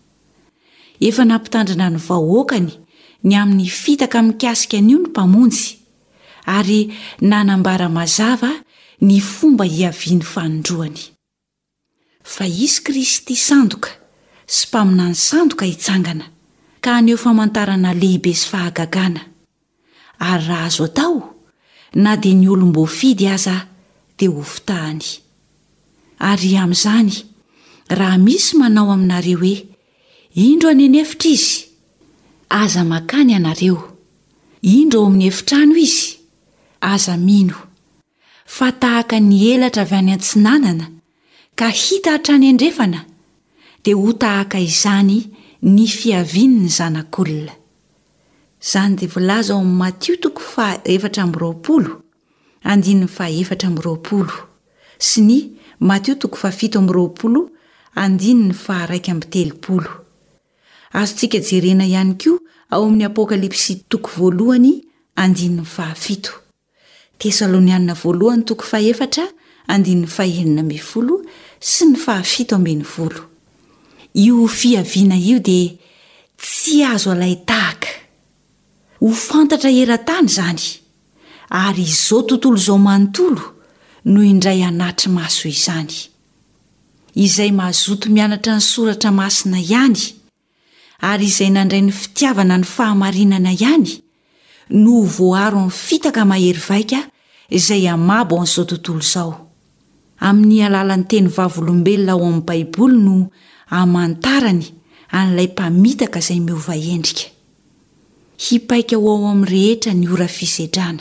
Efa nampitandrina ny vahoakany ny amin'ny fitaka mikasika an'io ny mpamonjy, ary nanambara mazava ny fomba iavian'ny fanondroany. Fa izy Kristy sandoka sy mpaminany sandoka hitsangana ka aneo famantarana lehibe sy fahagagana. Ary raha azo atao, na dia ny olom-boafidy aza dia ho fitahany. Ary amin'izany, raha misy manao aminareo hoe indro any anefitra izy, aza makany ianareo. Indro ao amin'ny efitrano izy, aza mino. Fa tahaka ny elatra avy any antsinanana ka hita hatrany andrefana, dia ho tahaka izany ny fiaviany ny zanak'olona. Izany dia voalaza ao amin'ny Matio toko faha efatra amby roapolo andininy faha efatra amby roapolo sy ny Matio toko faha fito amby roapolo andininy faha raika amby telopolo. Azontsika jerena ihany koa ao amin'ny Apokalipsy toko voalohany andininy faha fito, Tesalonianina voalohany toko faha efatra andininy faha enina amby folo sy ny faha fito ambin'ny folo. Io fiaviana io dia tsy azo alay tahaka. Ho fantatra eran-tany izany, ary izao tontolo izao manontolo no indray anatry maso izany. Izay mazoto mianatra ny soratra masina ihany, ary izay nandray ny fitiavana ny fahamarinana ihany, no voaro amin'ny fitaka mahery vaika izay amabo an'izao tontolo izao. Amin'ny alalan'ny teny vavolombelona ao amin'ny Baiboly no amantarany an'ilay mpamitaka izay miova endrika. Hipaika ho ao amin'ny rehetra ny ora fisedrana.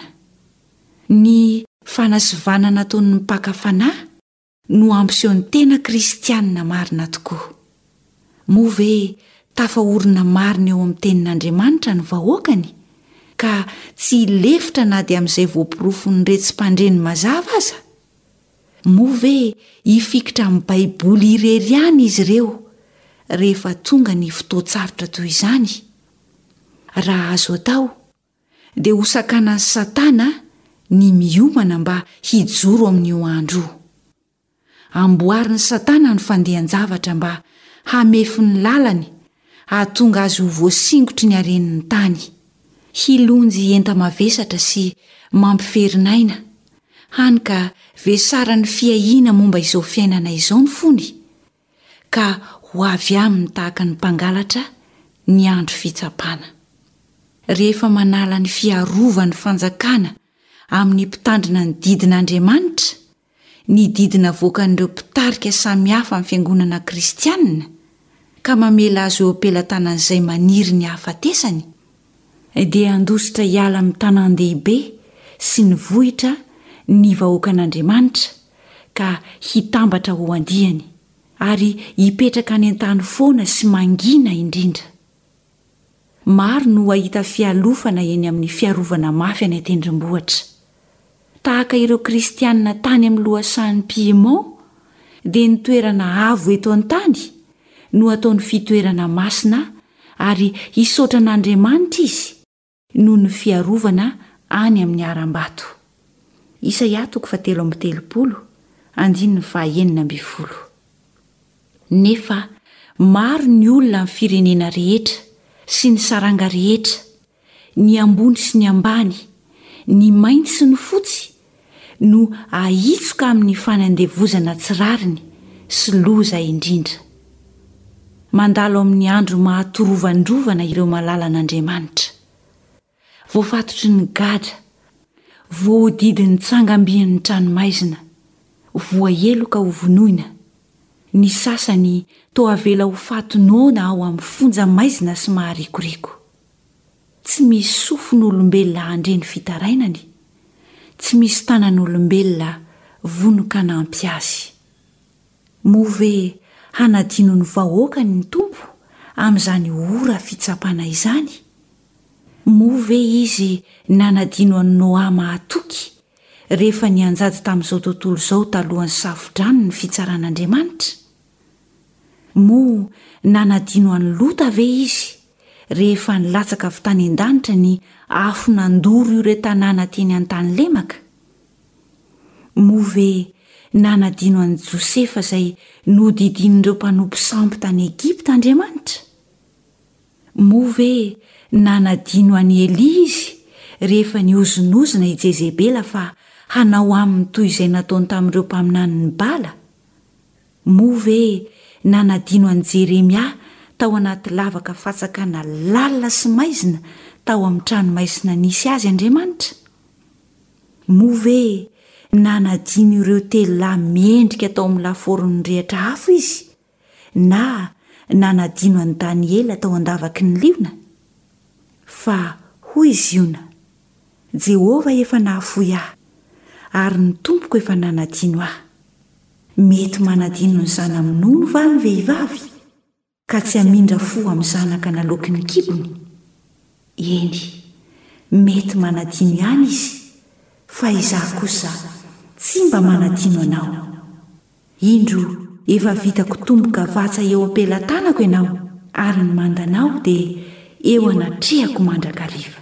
Ny fanasivana nataon'ny mpaka fanahy no ampiseho ny tena kristianina marina tokoa. Moa ve tafahorina marina eo amin'ny tenin'Andriamanitra ny vahoakany, ka tsy lefitra na dia amin'izay voaporofony retsim-pandreny mazava aza? Moa ve hifikitra amin'ny Baiboly irery ihany izy ireo rehefa tonga ny fotoan-tsarotra toy izany? Raha azo atao, dia ho sakana Satana ny miomana mba hijoro amin'io andro. Amboarin'ny Satana ny fandehan-javatra mba hamefy ny lalany hahatonga azy ho voasingotry ny arenin'ny tany, hilonjy enta mavesatra sy mampiferin'aina, hany ka vesara ny fiahiana momba izao fiainana izao ny fony, ka ho avy aminy tahaka ny mpangalatra ny andro fitsapana. Rehefa manala ny fiarovany fanjakana amin'ny mpitandrina ny didin'Andriamanitra, ny didina voakan'ireo mpitarika samihafa amin'ny fiangonana kristianina, ka mamela azy eo ampelantanan'izay maniry ny hafatesany, dia andositra hiala amin'ny tanan-dehibe sy ny vohitra ny vahoakan'Andriamanitra ka hitambatra ho andihany ary hipetraka any an-tany foana sy mangina indrindra. Maro no ahita fialofana eny amin'ny fiarovana mafy any an-tendrombohitra. Tahaka ireo kristianina tany amin'ny lohasahan'ny Piemont, dia ny toerana avo eto an-tany no ataony fitoerana masina ary hisaotra an'Andriamanitra izy noho ny fiarovana any amin'ny aram-bato. Isaia toko fahatelo amby telopolo andininy fahaenina amby folo. Nefa maro ny olona amin'ny firenena rehetra sy ny saranga rehetra, ny ambony sy ny ambany, ny mainty sy ny fotsy, no ahitsoka amin'ny fanandevozana tsirariny sy loza indrindra. Mandalo amin'ny andro mahatorovandrovana ireo malala an'Andriamanitra. Voafatotry ny gadra, voadidin'ny tsangambian'ny tranomaizina, voaheloka ho vonoina. Ny sasany toa avela ho fatinoana ao amin'ny fonja maizina sy maharikoriko. Tsy misy sofon'olombelona handreny fitarainany, tsy misy tanan'olombelona vonoka nampy azy. Move hanadino ny vahoakany ny tompo amin'izany ora fitsapana izany. Move izy nanadino an'ny Noa mahatoky rehefa nianjady tamin'izao tontolo izao talohan'ny safodrano ny fitsaran'Andriamanitra. Mo nanadino an'ny Lota ve izy rehefa nilatsaka avy tany an-danitra ny afo nandoro io ireo tanàna teny an-tany lemaka. Mo ve nanadino an'i Josefa izay nodidin'ireo mpanompo sampy tany Egipta Andriamanitra. Mo ve nanadino an'i Elia izy rehefa niozonozona i Jezebela fa hanao aminy toy izay nataony tamin'ireo mpaminany Bala. Mo ve nanadino an'i Jeremia tao anaty lavaka fatsakana lalina sy maizina tao amin'ny trano maizina nisy azy Andriamanitra. Mo ve nanadino ireo telonahy miendrika tao amin'ny laforony rehatra afo izy, na nanadino an'i Daniela tao andavaky ny liona. Fa hoy izy iona, Jehova efa nahafoy ahy, ary ny tompoko efa nanadino ahy. Mety manadino ny zana-minono va ny vehivavy, ka tsy hamindra fo amin'ny zanaka naloky ny kibony? Eny, mety manadino ihany izy, fa izaho kosa tsy mba manadino anao. Indro efa vitako tomboka vatsa eo ampelantanako ianao, ary ny mandanao dia eo anatrehako mandrakariva.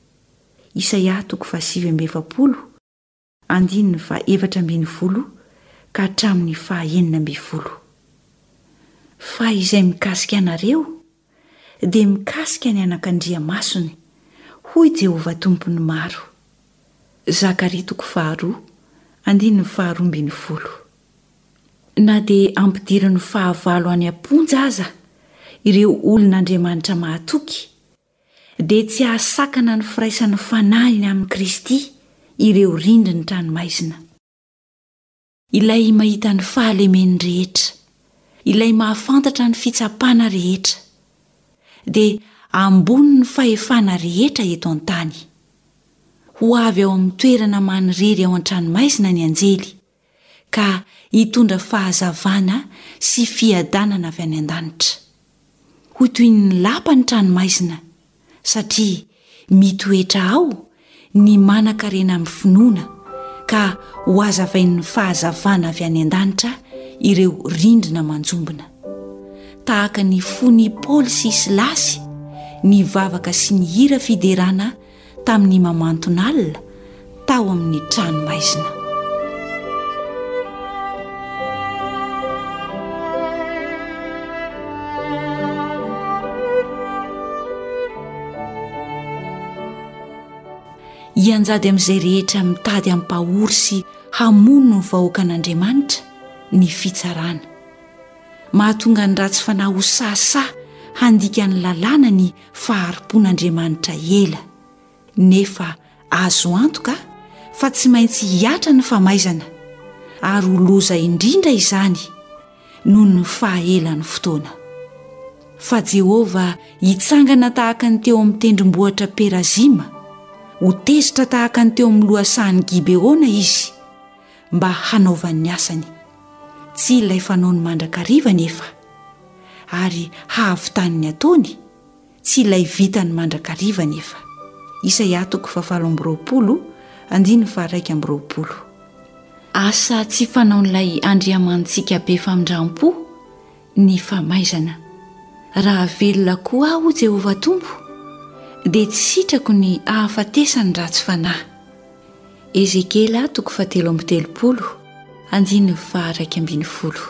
Isaia toko fahasivy amby efapolo andininy fa efatra ambin'ny folo ka hatramin'ny fahaenina amby folo. Fa izay mikasika anareo dia mikasika ny anak'Andriamasony, hoy Jehova tompony maro. Zakaria toko faharoa andininy faharoa ambin'ny folo. Na dia ampidiriny fahavalo any amponja aza ireo olon'Andriamanitra mahatoky, dia tsy ahasakana ny firaisan'ny fanahy amin'ny Kristy ireo rindry ny tranomaizina. Ilay mahita ny fahalemeny rehetra, ilay mahafantatra ny fitsapana rehetra, dia ambony ny fahefana rehetra eto an-tany. Ho avy ao amin'ny toerana manirery ao an-tranomaizina ny anjely, ka hitondra fahazavana sy fiadanana avy any an-danitra. Ho toy ny lapa ny tranomaizina, satria mitoetra ao ny manan-karena amin'ny finoana, ka ho azavain'ny fahazavana avy any an-danitra ireo rindrina manjombona. Tahaka ny fony Paoly sy Silasy, ny vavaka sy ny hira fiderana tamin'ny mamantona alina tao amin'ny tranomaizina. hianjady amin'izay rehetra mitady ampahory sy hamono ny vahoakan'Andriamanitra ny fitsarana. Mahatonga ny ratsy fanahy ho sasa handika ny lalàna ny faharim-pon'Andriamanitra ela, nefa azo antoka fa tsy maintsy hiatra ny famaizana ary ho loza indrindra izany noho ny fahaelan'ny fotoana. Fa Jehovah hitsangana tahaka ny teo amin'ny tendrombohitra Perazima, ho tezitra tahaka ny teo amin'ny lohasahan'ny Gibeona izy mba hanaovany asany, tsy ilay fanaony mandrakariva nefa, ary hahavitany ny ataony tsy ilay vitany mandrakariva nefa. Isaia toko fahavalo amby roapolo andiny faha-raika amby roapolo. Asa tsy fanaon'ilay andriamantsika be famindram-po ny famaizana. Raha velona koa aho Jehovah Tompo, dia tsy sitrako ny hahafatesany ratsy fanahy. Ezekela toko fahatelo amby telopolo andiny faha-raika ambiny folo.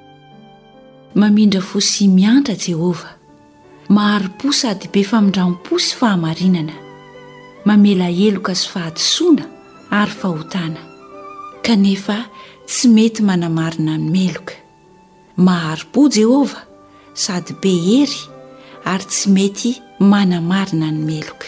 Mamindra fo sy miantra Jehovah, mahari-po sady be famindram-po sy fahamarinana, mamela heloka sy fahadisoana ary fahotana, kanefa tsy mety manamarina ny meloka. Mahari-po Jehovah sady be hery ary tsy mety manamarina ny meloka.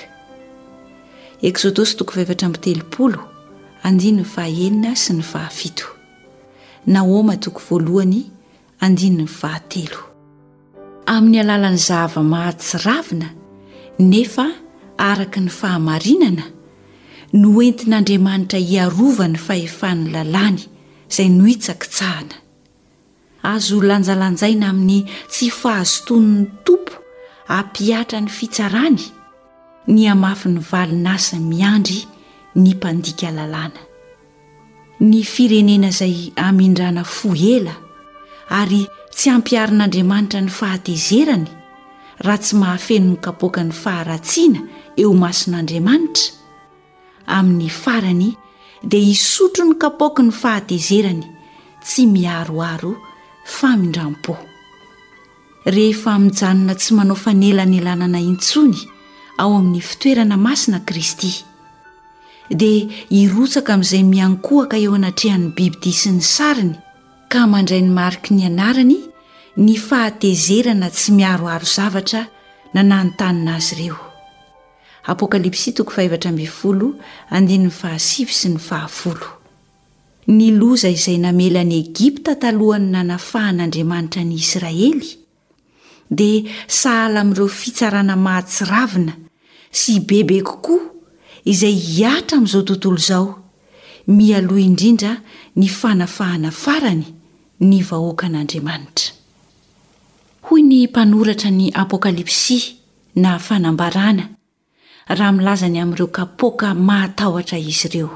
Exodosy toko fahaefatra amby telopolo andiny fahaenina sy ny fahafito. Naoma toko voalohany andiny ny fahatelo. Amin'ny alalan'ny zava-mahatsiravina nefa araka ny fahamarinana no entin'Andriamanitra hiarova ny fahefan'ny lalàny izay nohitsakitsahana. Azo lanjalanjaina amin'ny tsy fahazoton'ny tompo hampiatra ny fitsarany ny hamafy ny valinasa miandry ny mpandika lalàna. Ny firenena izay hamindrana foela ary tsy hampiarin'Andriamanitra ny fahatezerany raha tsy mahafeno ny kapoaka ny faharatsiana eo mason'Andriamanitra, amin'ny farany dia hisotro ny kapoaka ny fahatezerany tsy miaroaro famindram-po. Rehefa mijanona tsy manao fanelanelanana intsony ao amin'ny fitoerana masina Kristy, dia hirotsaka amin'izay miankohaka eo anatrehan'ny bibidia sy ny sariny ka mandray ny mariky ny anarany ny fahatezerana tsy miaroaro zavatra nananontanina azy ireo. Apokalipsy toko fahaefatra amby folo andiny ny fahasivy sy ny fahafolo. Ny loza izay namela ny Egipta talohan'ny nanafahan'Andriamanitra ny Israely dia sahala amin'ireo fitsarana mahatsiravina sy bebe kokoa izay hiatra amin'izao tontolo izao, mialoha indrindra ny fanafahana farany ny vahoakan'Andriamanitra. Hoy ny mpanoratra ny Apokalipsy na fanambarana raha milazany amin'ireo kapoaka mahatahotra izy ireo.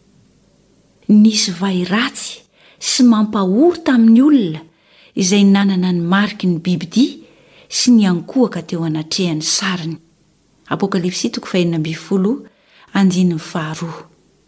Nisy vai ratsy sy mampahory tamin'ny olona izay nanana ny mariky ny bibidia sy ny ankohaka teo anatrehan'ny sariny. Apokalipsy toko fahaenina amby folo andiny ny faharoa.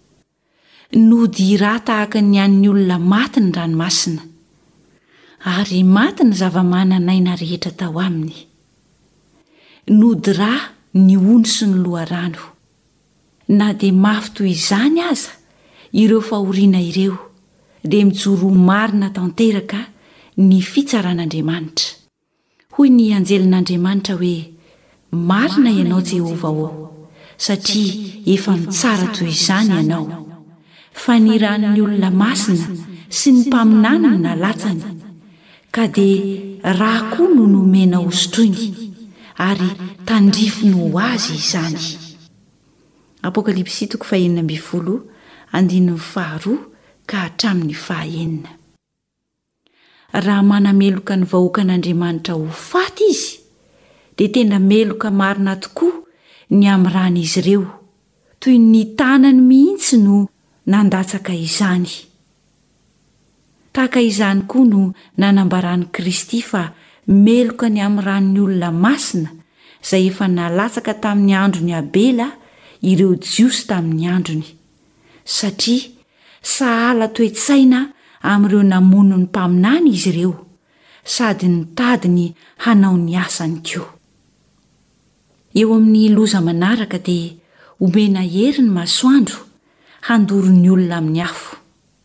Nody rà tahaka ny an'ny olona maty ny ranomasina, ary maty ny zava-mananaina rehetra tao aminy. Nody rà ny ono sy ny loharano. Na dia mafy toy izany aza ireo fahoriana ireo, dia mijoro marina tanteraka ny fitsaran'Andriamanitra. Hoy ny anjelin'Andriamanitra hoe, marina ianao Jehovah o, satria efa mitsara toy izany ianao. Fa ny ran'ny olona masina sy ny mpaminana no nalatsany, ka dia raha koa no nomena hosotroiny, ary tandrifiny ho azy izany. Apokalipsy toko fahaenina amby folo andiny ny faharoa ka hatramin'ny fahaenina. Raha manameloka ny vahoakan'Andriamanitra ho faty izy, dia tena meloka marina tokoa ny amiran'izy ireo, toy ny tanany mihitsy no nandatsaka izany. Tahaka izany koa no nanambaran'i Kristy fa meloka ny amiran'ny olona masina izay efa nalatsaka tamin'ny androny Abela ireo jiosy tamin'ny androny, satria sahala toe-tsaina amin'ireo namono ny mpaminany izy ireo, sady nitady ny hanao ny asany koa. Eo amin'ny loza manaraka dia omena hery ny masoandro handoro ny olona amin'ny afo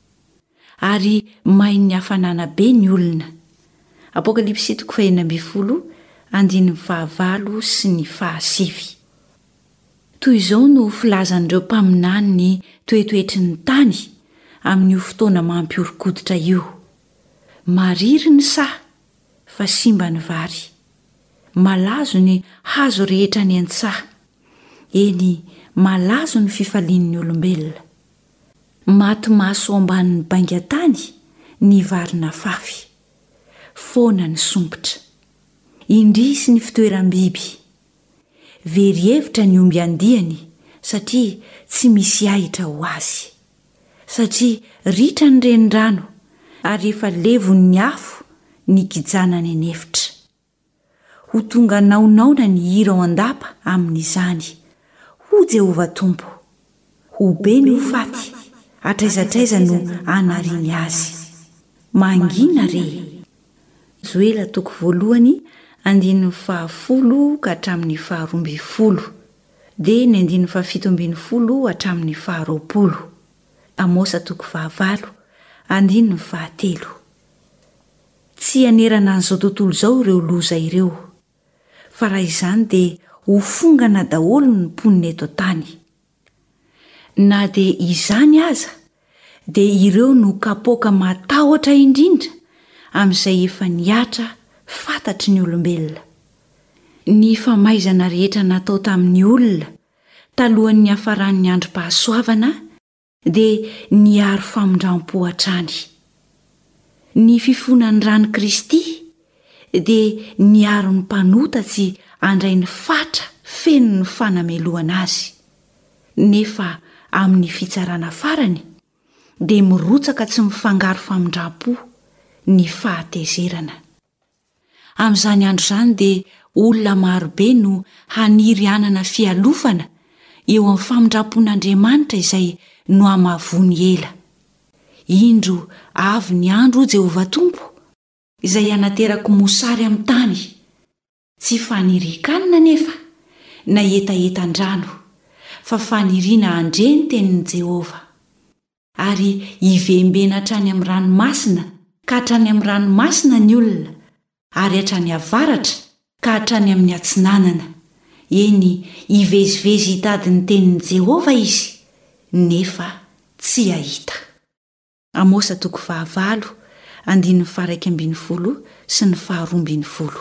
ary mai ny hafanana be ny olona. Apokalipsy toko faha enina ambin'ny folo andininy fahavalo sy ny fahasivy. Toy izao no filazan'ireo mpaminany ny toetoetry ny tany amin'io fotoana mampiorokoditra io. Mariry ny saha fa simba ny vary, malazo ny hazo rehetra ny antsaha, eny malazo ny fifalian'ny olombelona. Maty maso ambanin'ny baingatany ny varina fafy, foana ny sompotra, indrisy ny fitoeram-biby. Very hevitra ny omby andiany satria tsy misy ahitra ho azy, satria ritra ny renirano ary efa levon'ny afo ny gijana ny anefitra. Ho tonga naonaona ny hira ao an-dapa amin'izany, ho Jehovah Tompo, ho be ny ho faty, atraizatraiza no anariany azy. Mangina re. Joela toko voalohany andininy fahafolo ka hatramin'ny faharoa ambin'ny folo, dia ny andininy fahafito ambin'ny folo hatramin'ny faharoapolo. Amosa toko fahavalo andininy fahatelo. Tsy hanerana an'izao tontolo izao ireo loza ireo, fa raha izany dia ho fongana daholo ny mponina eto tany. Na dia izany aza dia ireo no kapoaka matahotra indrindra amin'izay efa niatra fantatry ny olombelona. Ny famaizana rehetra natao tamin'ny olona talohan'ny hafaran'ny androm-pahasoavana dia niaro famindram-po hatrany. Ny fifonan'ny rano Kristy dia niaro ny mpanotatsy andray ny fatra feno ny fanameloana azy. Nefa amin'ny fitsarana farany dia mirotsaka tsy mifangaro famindram-po ny fahatezerana. Amin'izany andro izany dia olona marobe no haniry anana fialofana eo amin'ny famindram-pon'Andriamanitra izay no hamavony ela. Indro avy ny andro Jehovah Tompo izay hanaterako mosary amin'ny tany, tsy fanirikanina nefa na etaetan-drano, fa faniriana andre ny tenin'i Jehovah. Ary hivembena hatrany amin'ny ranomasina ka hatrany amin'ny ranomasina ny olona, ary hatrany avaratra ka hatrany amin'ny atsinanana. Eny hivezivezy hitady ny tenin'i Jehovah izy, nefa tsy hahita. Amosa toko fahavalo andininy faha-raika ambin'ny folo sy ny faharoa ambin'ny folo.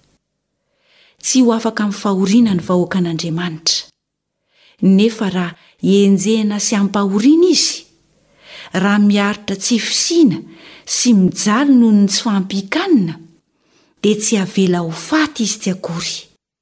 Tsy ho afaka amin'ny fahoriana ny vahoaka an'Andriamanitra, nefa raha enjehina sy ampahoriana izy, raha miaritra tsy fisiana sy mijaly noho ny tsy fampikanina, dia tsy havela ho faty izy tsy akory.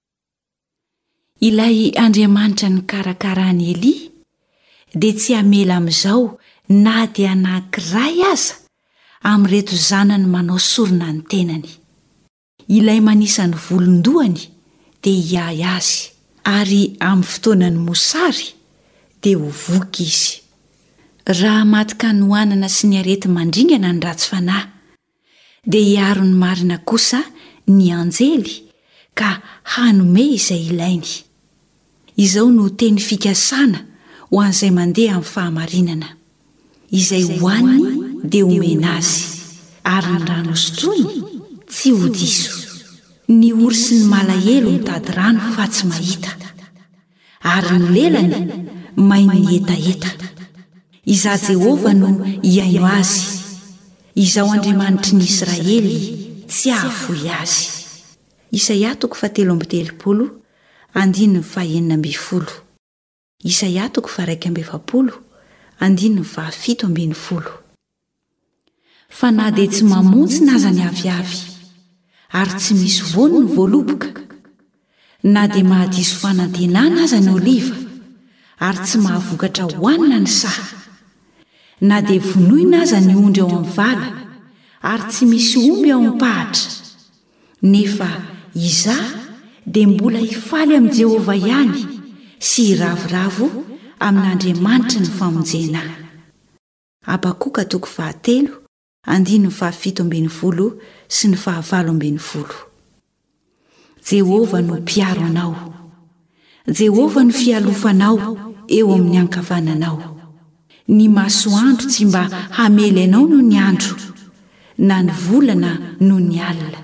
Ilay Andriamanitra ny karakarany Elia dia tsy hamela amin'izao na dia anankiray aza amin'ireto zanany manao sorona ny tenany. Ilay manisany volondohany dia hiahy azy, ary amin'ny fotoanany mosary dia ho voky izy. Raha matika ny hoanana sy ny arety mandringana ny ratsy fanahy, dia hiaro ny marina kosa ny anjely ka hanome izay ilainy. Izao no teny fikasana ho an'izay mandeha amin'ny fahamarinana, izay hoaniny dia omena azy, ary ny rano sotroiny tsy ho diso. Ny ory sy ny malahelo mitady rano fa tsy mahita, ary ny lelany mainy ny etaeta. Iza Jehovah no hiaino azy, izao Andriamanitry ny Israely tsy hahafoy azy. Isaia toko fahatelo amby telopolo andininy fahaenina amby folo. Isaia toko faha-raika amby efapolo andininy fahafito ambin'ny folo. Fa na dia tsy mamontsy naza ny aviavy, ary tsy misy voany ny voaloboka, na dia mahadiso fanantenana aza ny oliva, ary tsy mahavokatra hoanina ny saha, na dia vonoina aza ny ondry ao amin'ny vala, ary tsy misy omby ao am-pahatra, nefa izaho dia mbola hifaly amin'i Jehovah ihany sy hiravoravo amin'Andriamanitra ny famonjena. Abakoka toko fahatelo andininy fahafito ambin'ny folo sy ny fahavalo ambin'ny folo. Jehovah no mpiaro anao, Jehova no fialofanao eo amin'ny ankavananao. Ny masoandro tsy mba hamely anao no ny andro, na ny volana no ny alina.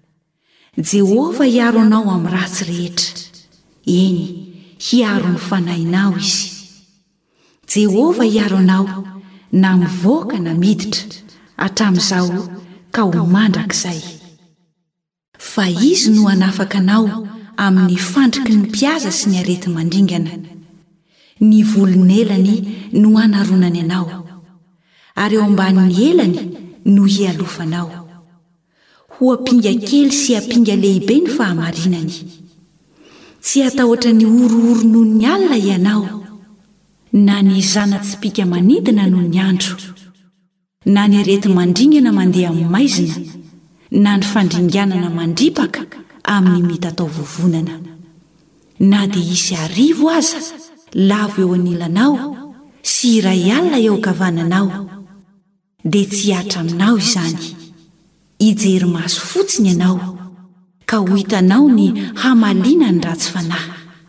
Jehova hiaro anao amin'ny ratsy rehetra. Eny, hiaro ny fanahinao izy. Jehova hiaro anao na mivoaka na miditra hatramin'izao ka ho mandrakizay. Fa izy no hanafaka anao amin'ny fandriky ny mpiaza sy ny arety mandringana. Ny volon'elany no hanaronany anao, ary eo ambanin'ny elany no hialofanao. Ho ampinga kely sy ampinga lehibe ny fahamarinany. Tsy atahotra ny orooro noho ny alina ianao, na ny zana-tsipika manidina noho ny andro, na ny arety mandringana mandeha amin'ny maizina, na ny fandringanana mandripaka amin'ny mitatao vovonana. Na dia isy arivo aza lavo eo anilanao sy iray alina eo kavananao, dia tsy hatra aminao izany. Hijery maso fotsiny ianao ka ho hitanao ny hamaliana ny ratsy fanahy.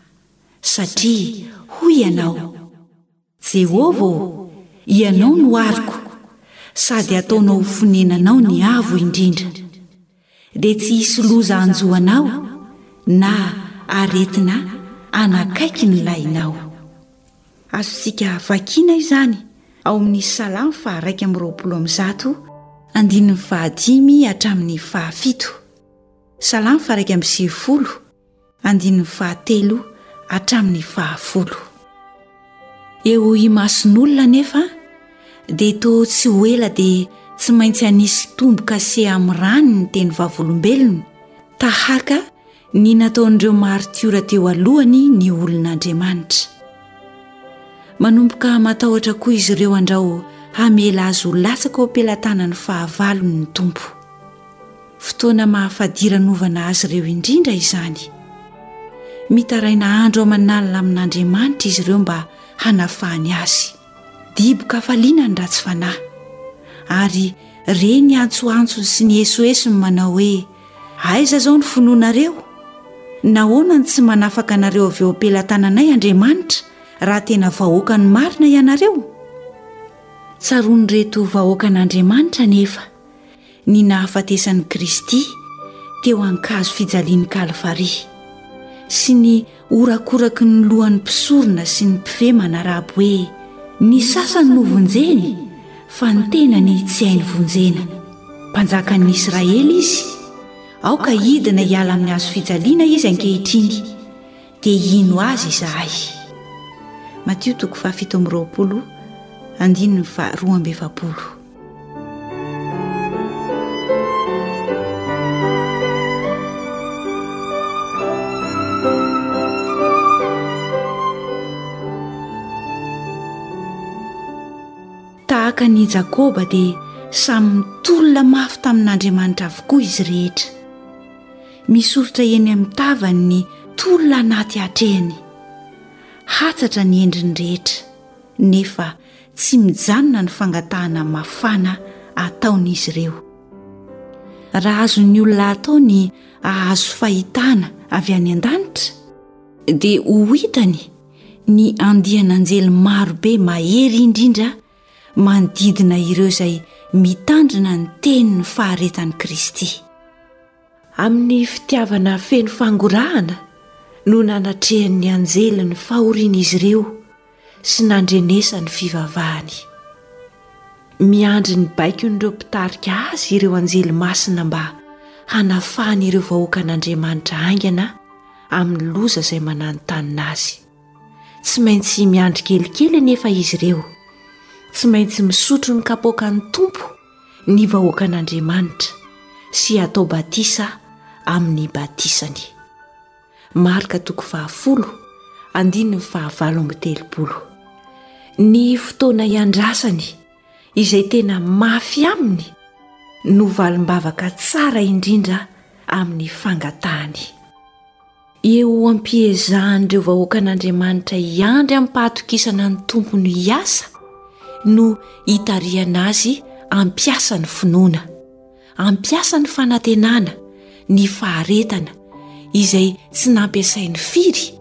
Satria hoy ianao: Jehova, ianao no ariko, sady ataonao fonenanao ny avo indrindra. Dia tsy hisy loza anjoanao na aretina anakaiky ny lainao. Azontsika vakiana izany ao amin'ny Salamo faha raika amby roapolo amby zato, andininy fahadimy hatramin'ny fahafito. Salamo faha raika amby sivifolo, andininy fahatelo hatramin'ny fahafolo. Eo imason'olona nefa dia toa tsy ho ela dia tsy maintsy hanisy tomboka se amin'ny rany ny teny vavolombelony, tahaka ny nataon'ireo martiora teo alohany ny olon'Andriamanitra. Manomboka matahotra koa izy ireo andrao hamela azy ho latsaka ao am-pelantanany fahavalony ny tompo. Fotoana mahafadiranovana azy ireo indrindra izany. Mitaraina andro aman'alina amin'Andriamanitra izy ireo mba hanafahany azy. Diboka faliana ny ratsy fanahy, ary reny antsoantsony sy ny esoesony manao hoe: aiza zao ny finoanareo? Nahoana ny tsy manafaka anareo avy eo am-pelantananay Andriamanitra raha tena vahoaka ny marina ianareo? Tsaroany reto vahoaka an'Andriamanitra nefa ny nahafatesan'i Kristy teo ankazo fijalian'ny Kalvari, sy ny orakoraky ny lohan'ny mpisorona sy ny mpifemana rahaby hoe: ny sasany no vonjeny, fa ny tenany tsy hainy vonjena. Mpanjakan'ny Israely izy, aoka hidina hiala amin'ny hazo fijaliana izy ankehitriny, dia ino azy izahay. Matio toko fahafito amby roapolo, andininy fa roa amby efapolo. Tahaka ny Jakoba dia samy mitolona mafy tamin'Andriamanitra avokoa izy rehetra. Misoritra eny amin'ny tavany ny tolona anaty hatrehany. Hatsatra ny endriny rehetra, nefa tsy mijanona ny fangatahana mafana ataon'izy ireo. Raha azon'ny olona atao ny ahazo fahitana avy any an-danitra, dia ho hitany ny andian'anjely marobe mahery indrindra manodidina ireo izay mitandrina ny tenin'ny faharetan'i Kristy. Amin'ny fitiavana feno fangorahana no nanatrehan'ny anjely ny fahorian'izy ireo sy nandrenesa ny fivavahany. Miandry ny baikon'ireo mpitarika azy ireo anjely masina mba hanafahany ireo vahoaka an'Andriamanitra aingana amin'ny loza izay mananontany azy. Tsy maintsy miandry kelikely nefa izy ireo. Tsy maintsy misotro ny kapoakan'ny tompo ny vahoaka an'Andriamanitra sy atao batisa amin'ny batisany. Marka toko fahafolo, andininy fahavalo amby telopolo. Ny fotoana iandrasany izay tena mafy aminy no valim-bavaka tsara indrindra amin'ny fangatahany. Eo ampiezahany ireo vahoaka an'Andriamanitra hiandry amin'ny pahatokisana ny tompony hiasa no hitariana azy ampiasa ny finoana, ampiasa ny fanantenana, ny faharetana izay tsy nampiasain'ny firy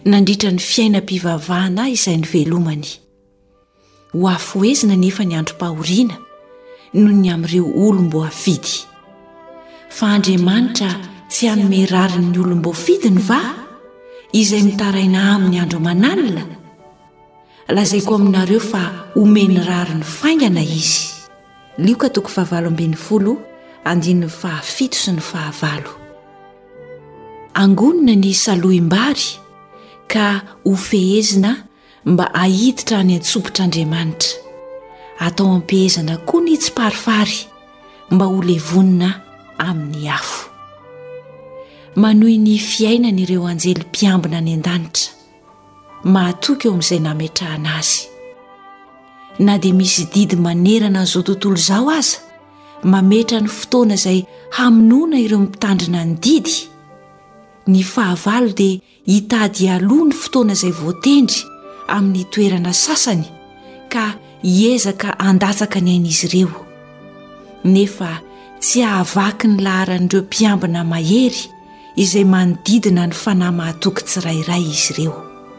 nandritra ny fiainam-pivavahana izay ny velomany. Ho afoezina nefa ny androm-pahoriana noho ny amin'ireo olom-boafidy. Fa Andriamanitra tsy hanome rariny ny olom-boafidiny va izay mitaraina amin'ny andro aman'alina? Lazaiko aminareo fa omeny rariny faingana izy. Lioka toko fahavalo ambin'ny folo andininy fahafito sy ny fahavalo. Angonina ny salohim-bary ka ho fehezina mba ahiditra any antsopitr'Andriamanitra. Atao ampehezana koa ny tsiparifary mba ho levonina amin'ny afo. Manohy ny fiainana ireo anjely mpiambina any an-danitra, mahatoky eo amin'izay nametrahana azy. Na dia misy didy manerana an'izao tontolo izao aza, mametra ny fotoana izay hamonoana ireo mitandrina ny didy. Ny fahavalo dia hitady aloha ny fotoana izay voatendry amin'ny toerana sasany ka hiezaka handatsaka ny ain'izy ireo. Nefa tsy ahavaky ny laharan'ireo mpiambina mahery izay manodidina ny fanahy mahatoky tsirairay izy ireo.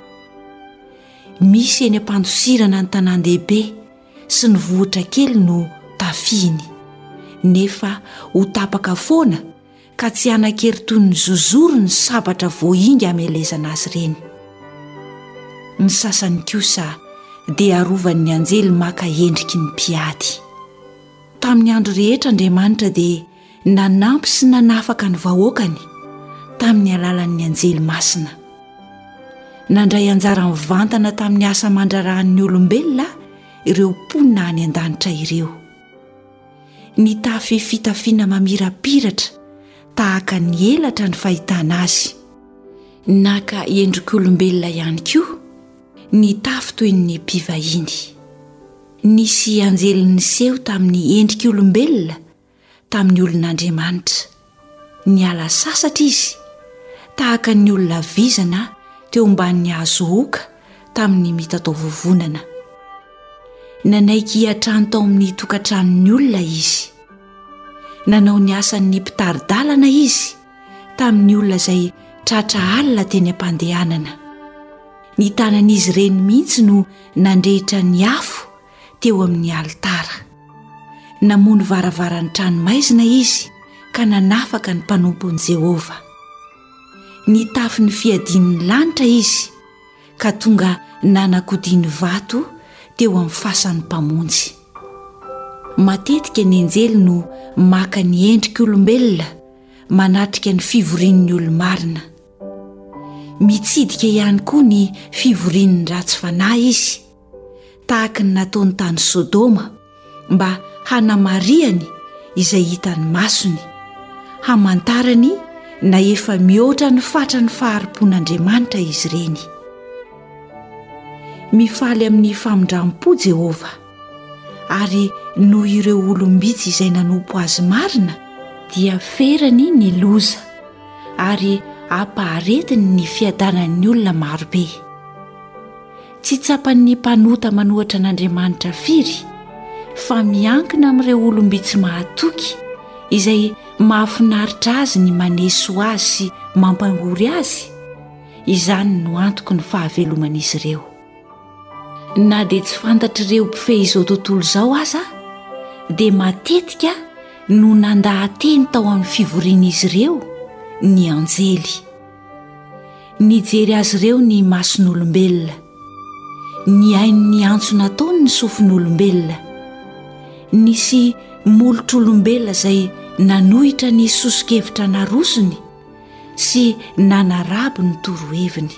Misy eny ampandosirana ny tanan-dehibe sy ny vohitra kely no tafiny, nefa ho tapaka foana ka tsy hanan-kery toy ny zozoro ny sabatra voahinga hamelezana azy ireny. Ny sasany kosa dia arovan'ny anjely maka endriky ny mpiady. Tamin'ny andro rehetra Andriamanitra dia nanampy sy nanafaka ny vahoakany tamin'ny alalan'ny anjely masina. Nandray anjara mivantana tamin'ny asa mandrarahan'ny olombelona ireo mponina any an-danitra ireo. Ny tafy fitafiana mamirapiratra tahaka ny elatra ny fahitana azy. Naka endrik'olombelona ihany koa ny tafy toy ny mpivahiny. Nisy anjely niseho tamin'ny endrik'olombelona tamin'ny olon'Andriamanitra. Niala sasatra izy tahaka ny olona vizana teo ambanin'ny hazo oka tamin'ny mitatao vovonana. Nanaiky hiatrano tao amin'ny tokantranon'ny olona izy. Nanao ny asan'ny mpitaridalana izy tamin'ny olona izay tratra alina teny am-pandehanana. Ny tanan'izy ireny mihitsy no nandrehitra ny afo teo amin'ny alitara. Namono varavaran'ny tranomaizina izy ka nanafaka ny mpanompon'i Jehova. Ny tafin'ny fiadian'ny lanitra izy ka tonga nanakodiany vato teo amin'ny fasan'ny mpamonjy. Matetika ny anjely no maka ny endrik'olombelona manatrika ny fivorian'ny olomarina. Mitsidika ihany koa ny fivorian'ny ratsy fanahy izy, tahaka ny nataony tany Sodoma mba hanamariany izay hitany masony, hamantarany na efa mihoatra ny fatra ny faharipon'Andriamanitra izy ireny. Mifaly amin'ny famondram-po Jehova, ary noho ireo olombitsy izay nanompo azy marina dia ferany ny loza ary ampaharetiny ny fiadanan'ny olona marobe. Tsy tsapan'ny mpanota manohatra an'Andriamanitra firy, fa miankina amin'ireo olombitsy mahatoky izay mahafinaritra azy ny maneso azy sy mampamory azy. Izany no antoko ny fahaveloman'izy ireo. Na dia tsy fantatr'ireo mpifehy izao tontolo izao aza, dia matetika no nandahateny tao amin'ny fivorian'izy ireo ny anjely. Nijery azy ireo ny mason'olombelona, ny hainy ny antso nataony ny sofin'olombelona. Nisy molotr'olombelona izay nanohitra ny sosikevitra narosony sy nanarabo ny toroheviny.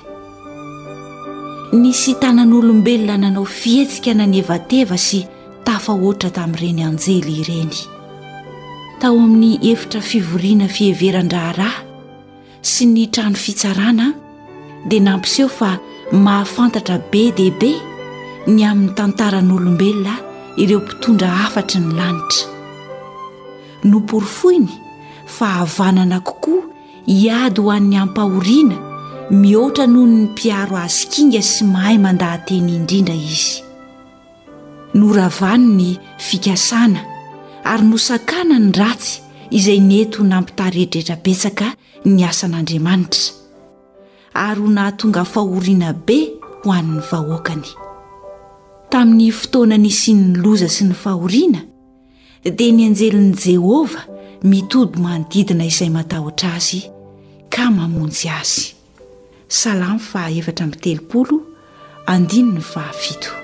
Nisy tanan'olombelona nanao fihetsika nanevateva sy tafahoatra tamin'ireny anjely ireny. Tao amin'ny efitra fivoriana fiheveran-draharaha sy ny trano fitsarana dia nampiseho fa mahafantatra be dia be ny amin'ny tantaran'olombelona ireo mpitondra afatry ny lanitra. Noporofoiny fa havanana kokoa hiady ho an'ny ampahoriana mihoatra noho ny mpiaro azy kinga sy mahay mandahateny indrindra izy. Noravany ny fikasana ary nosakana ny ratsy izay neto nampitaredretra betsaka ny asan'Andriamanitra, ary ho nahatonga fahoriana be ho an'ny vahoakany. Tamin'ny fotoana nisiany loza sy ny fahoriana dia ny anjelin'i Jehova mitody manodidina izay matahotra azy ka mamonjy azy. Salamo faha efatra amby telopolo andininy fahafito.